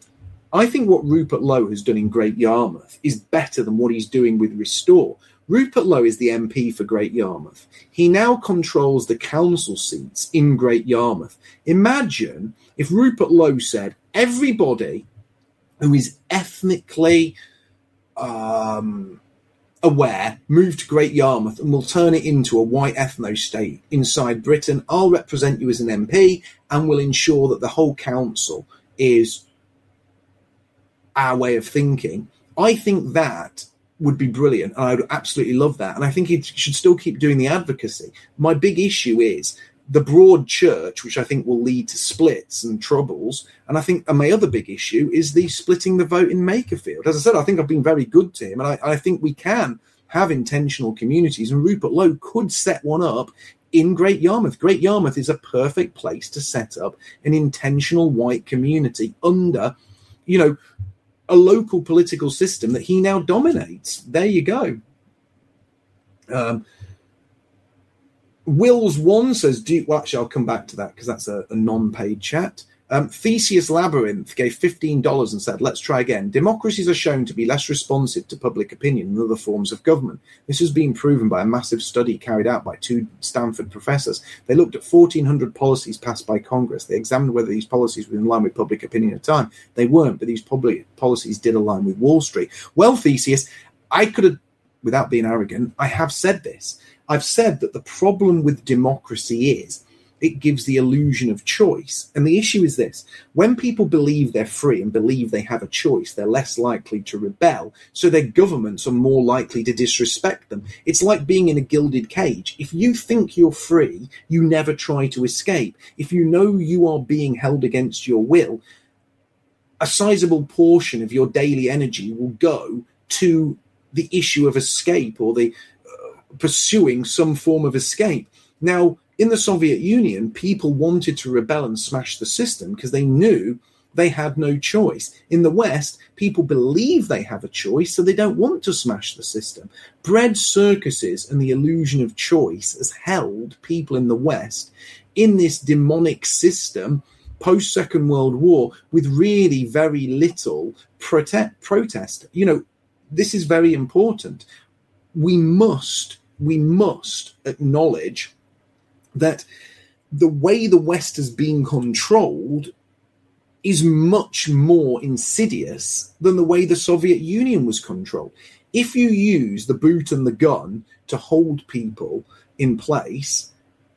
I think what Rupert Lowe has done in Great Yarmouth is better than what he's doing with Restore. Rupert Lowe is the M P for Great Yarmouth. He now controls the council seats in Great Yarmouth. Imagine if Rupert Lowe said, everybody who is ethnically um, aware, move to Great Yarmouth and we'll turn it into a white ethno-state inside Britain. I'll represent you as an M P and will ensure that the whole council is our way of thinking. I think that would be brilliant, and I would absolutely love that. And I think he should still keep doing the advocacy. My big issue is the broad church, which I think will lead to splits and troubles. And I think, and my other big issue is the splitting the vote in Makerfield. As I said, I think I've been very good to him, and I, I think we can have intentional communities, and Rupert Lowe could set one up in Great Yarmouth. Great Yarmouth is a perfect place to set up an intentional white community under, you know, a local political system that he now dominates. There you go. Um, Wills One says, do, well, actually, I'll come back to that because that's a, a non-paid chat. Um, Theseus Labyrinth gave fifteen dollars and said, let's try again. Democracies are shown to be less responsive to public opinion than other forms of government. This has been proven by a massive study carried out by two Stanford professors. They looked at fourteen hundred policies passed by Congress. They examined whether these policies were in line with public opinion at the time. They weren't, but these public policies did align with Wall Street. Well, Theseus, I could have, without being arrogant, I have said this. I've said that the problem with democracy is it gives the illusion of choice. And the issue is this. When people believe they're free and believe they have a choice, they're less likely to rebel. So their governments are more likely to disrespect them. It's like being in a gilded cage. If you think you're free, you never try to escape. If you know you are being held against your will, a sizable portion of your daily energy will go to the issue of escape or the pursuing some form of escape. Now, in the Soviet Union, people wanted to rebel and smash the system because they knew they had no choice. In the West, people believe they have a choice, so they don't want to smash the system. Bread circuses and the illusion of choice has held people in the West in this demonic system post-Second World War with really very little prote- protest. You know, this is very important. We must, we must acknowledge that the way the West has been controlled is much more insidious than the way the Soviet Union was controlled. If you use the boot and the gun to hold people in place,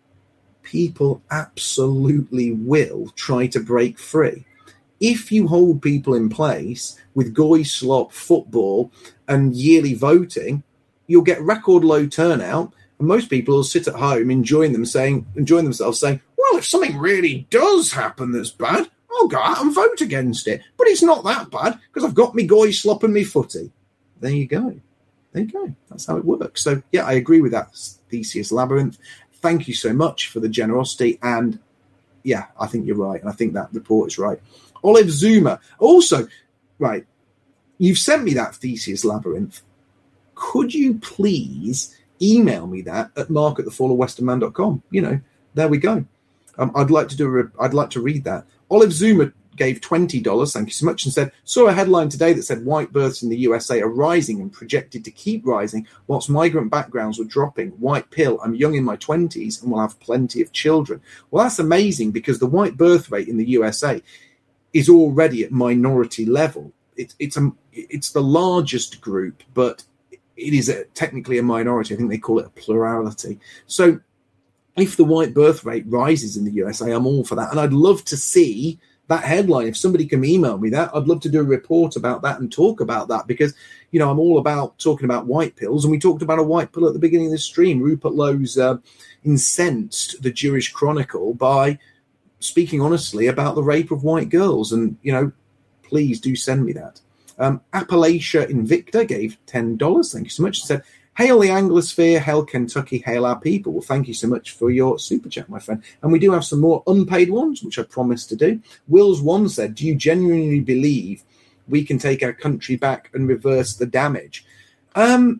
people absolutely will try to break free. If you hold people in place with goy slop, football, and yearly voting, you'll get record low turnout, and most people will sit at home enjoying them saying, enjoying themselves saying, well, if something really does happen that's bad, I'll go out and vote against it. But it's not that bad because I've got me goy slop and me footy. There you go. There you go. That's how it works. So, yeah, I agree with that, Theseus Labyrinth. Thank you so much for the generosity. And, yeah, I think you're right. And I think that report is right. Olive Zuma. Also, right, you've sent me that Theseus Labyrinth. Could you please email me that at mark at the fall of western man dot com? You know, there we go. Um, I'd like to do. A, I'd like to read that. Olive Zuma gave twenty dollars, thank you so much, and said, saw a headline today that said white births in the U S A are rising and projected to keep rising whilst migrant backgrounds were dropping. White pill, I'm young in my twenties and will have plenty of children. Well, that's amazing because the white birth rate in the U S A is already at minority level. It, it's, a, it's the largest group, but it is a, technically a minority. I think they call it a plurality. So if the white birth rate rises in the U S A, I'm all for that. And I'd love to see that headline. If somebody can email me that, I'd love to do a report about that and talk about that because, you know, I'm all about talking about white pills. And we talked about a white pill at the beginning of the stream. Rupert Lowe's uh, incensed the Jewish Chronicle by speaking honestly about the rape of white girls. And, you know, please do send me that. Um, Appalachia Invicta gave ten dollars. Thank you so much. It said, hail the Anglosphere, hail Kentucky, hail our people. Well, thank you so much for your super chat, my friend. And we do have some more unpaid ones, which I promised to do. Will's one said, do you genuinely believe we can take our country back and reverse the damage? Um,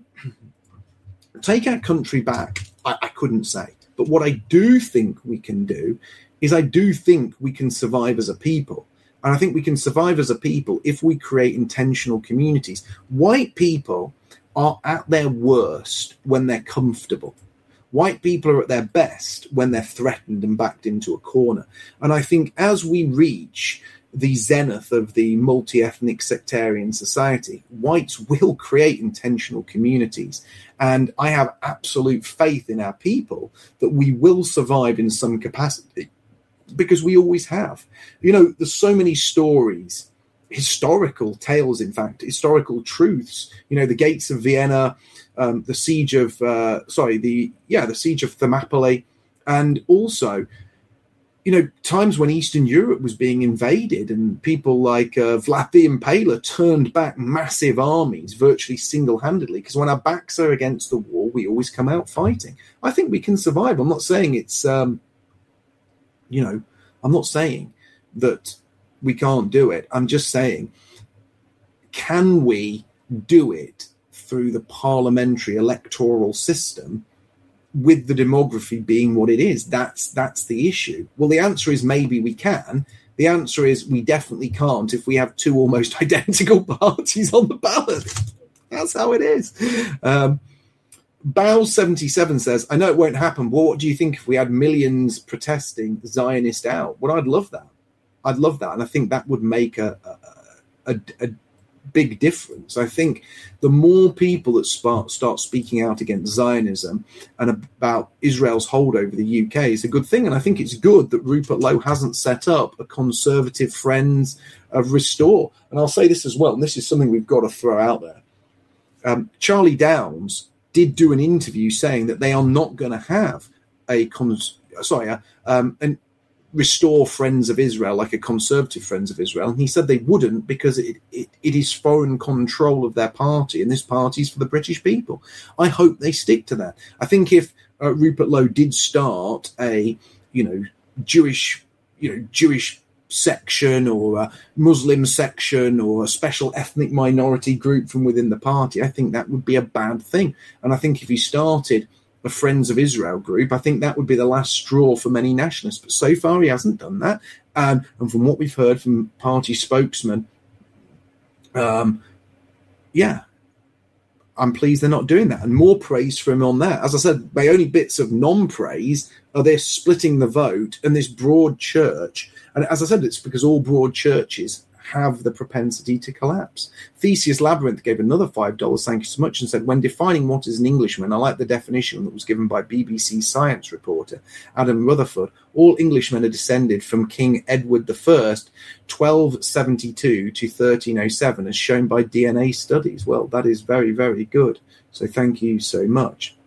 take our country back, I, I couldn't say. But what I do think we can do is I do think we can survive as a people. And I think we can survive as a people if we create intentional communities. White people are at their worst when they're comfortable. White people are at their best when they're threatened and backed into a corner. And I think as we reach the zenith of the multi-ethnic sectarian society, whites will create intentional communities. And I have absolute faith in our people that we will survive in some capacity because we always have. You know, there's so many stories, historical tales, in fact, historical truths. You know, the gates of Vienna, um, the siege of, uh, sorry, the, yeah, the siege of Thermopylae, and also, you know, times when Eastern Europe was being invaded and people like uh, Vlad the Impaler turned back massive armies virtually single-handedly because when our backs are against the wall, we always come out fighting. I think we can survive. I'm not saying it's, um, you know, I'm not saying that we can't do it. I'm just saying, can we do it through the parliamentary electoral system with the demography being what it is? That's that's the issue. Well, the answer is maybe we can. The answer is we definitely can't if we have two almost identical parties on the ballot. That's how it is. Um, Bow seventy-seven says, I know it won't happen, but what do you think if we had millions protesting Zionist out? Well, I'd love that. I'd love that. And I think that would make a, a, a, a big difference. I think the more people that start, start speaking out against Zionism and about Israel's hold over the U K is a good thing. And I think it's good that Rupert Lowe hasn't set up a conservative Friends of Restore. And I'll say this as well, and this is something we've got to throw out there. Um, Charlie Downs did do an interview saying that they are not going to have a, cons- sorry, uh, um, an restore Friends of Israel like a conservative Friends of Israel. And he said they wouldn't because it, it, it is foreign control of their party, and this party is for the British people. I hope they stick to that. I think if uh, Rupert Lowe did start a, you know, Jewish, you know, Jewish section or a Muslim section or a special ethnic minority group from within the party, I think that would be a bad thing. And I think if he started a Friends of Israel group, I think that would be the last straw for many nationalists. But so far he hasn't done that. Um, and from what we've heard from party spokesmen, um, yeah, I'm pleased they're not doing that. And more praise for him on that. As I said, my only bits of non-praise are this splitting the vote and this broad church. And as I said, it's because all broad churches have the propensity to collapse. Theseus Labyrinth gave another five dollars, thank you so much, and said, when defining what is an Englishman, I like the definition that was given by B B C science reporter Adam Rutherford. All Englishmen are descended from King Edward the First, twelve seventy-two to thirteen oh seven, as shown by D N A studies. Well, that is very, very good. So thank you so much.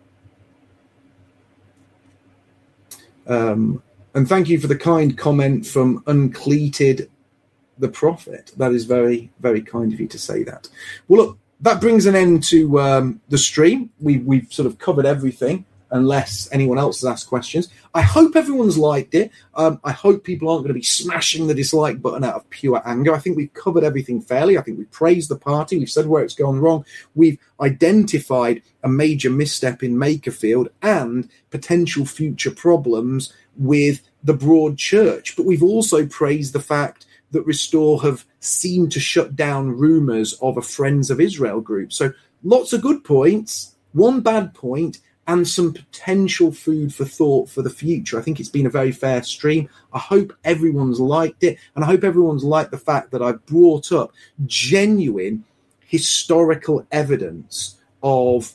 Um, and thank you for the kind comment from Uncleated the Prophet. That is very, very kind of you to say that. Well, look, that brings an end to um, the stream. We, we've sort of covered everything, unless anyone else has asked questions. I hope everyone's liked it. Um, I hope people aren't going to be smashing the dislike button out of pure anger. I think we've covered everything fairly. I think we've praised the party. We've said where it's gone wrong. We've identified a major misstep in Makerfield and potential future problems with the broad church. But we've also praised the fact that Restore have seemed to shut down rumours of a Friends of Israel group. So lots of good points, one bad point, and some potential food for thought for the future. I think it's been a very fair stream. I hope everyone's liked it, and I hope everyone's liked the fact that I've brought up genuine historical evidence of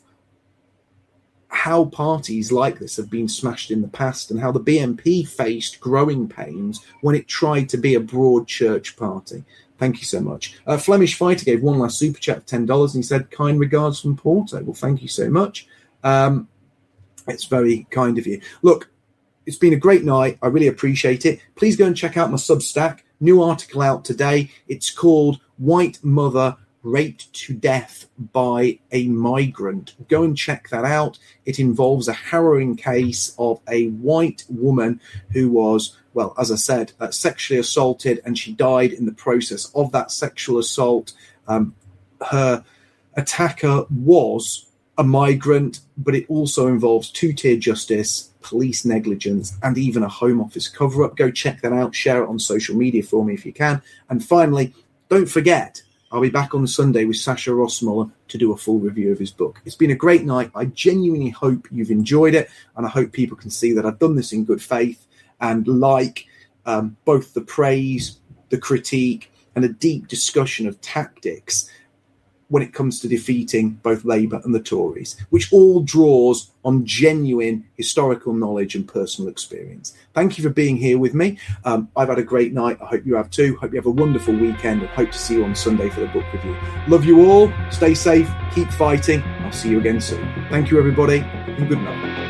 how parties like this have been smashed in the past and how the B N P faced growing pains when it tried to be a broad church party. Thank you so much. Uh, Flemish Fighter gave one last super chat of ten dollars and he said, kind regards from Porto. Well, thank you so much. Um, it's very kind of you. Look, it's been a great night. I really appreciate it. Please go and check out my Substack. New article out today. It's called White Mother Raped to Death by a Migrant. Go and check that out. It involves a harrowing case of a white woman who was, well, as I said, uh, sexually assaulted, and she died in the process of that sexual assault. Um, her attacker was a migrant, but it also involves two-tier justice, police negligence, and even a Home Office cover-up. Go check that out. Share it on social media for me if you can. And finally, don't forget, I'll be back on Sunday with Sasha Rossmuller to do a full review of his book. It's been a great night. I genuinely hope you've enjoyed it, and I hope people can see that I've done this in good faith and like um, both the praise, the critique, and a deep discussion of tactics when it comes to defeating both Labour and the Tories, which all draws on genuine historical knowledge and personal experience. Thank you for being here with me. Um, I've had a great night. I hope you have too. Hope you have a wonderful weekend, and hope to see you on Sunday for the book review. Love you all. Stay safe. Keep fighting. I'll see you again soon. Thank you, everybody, and good night.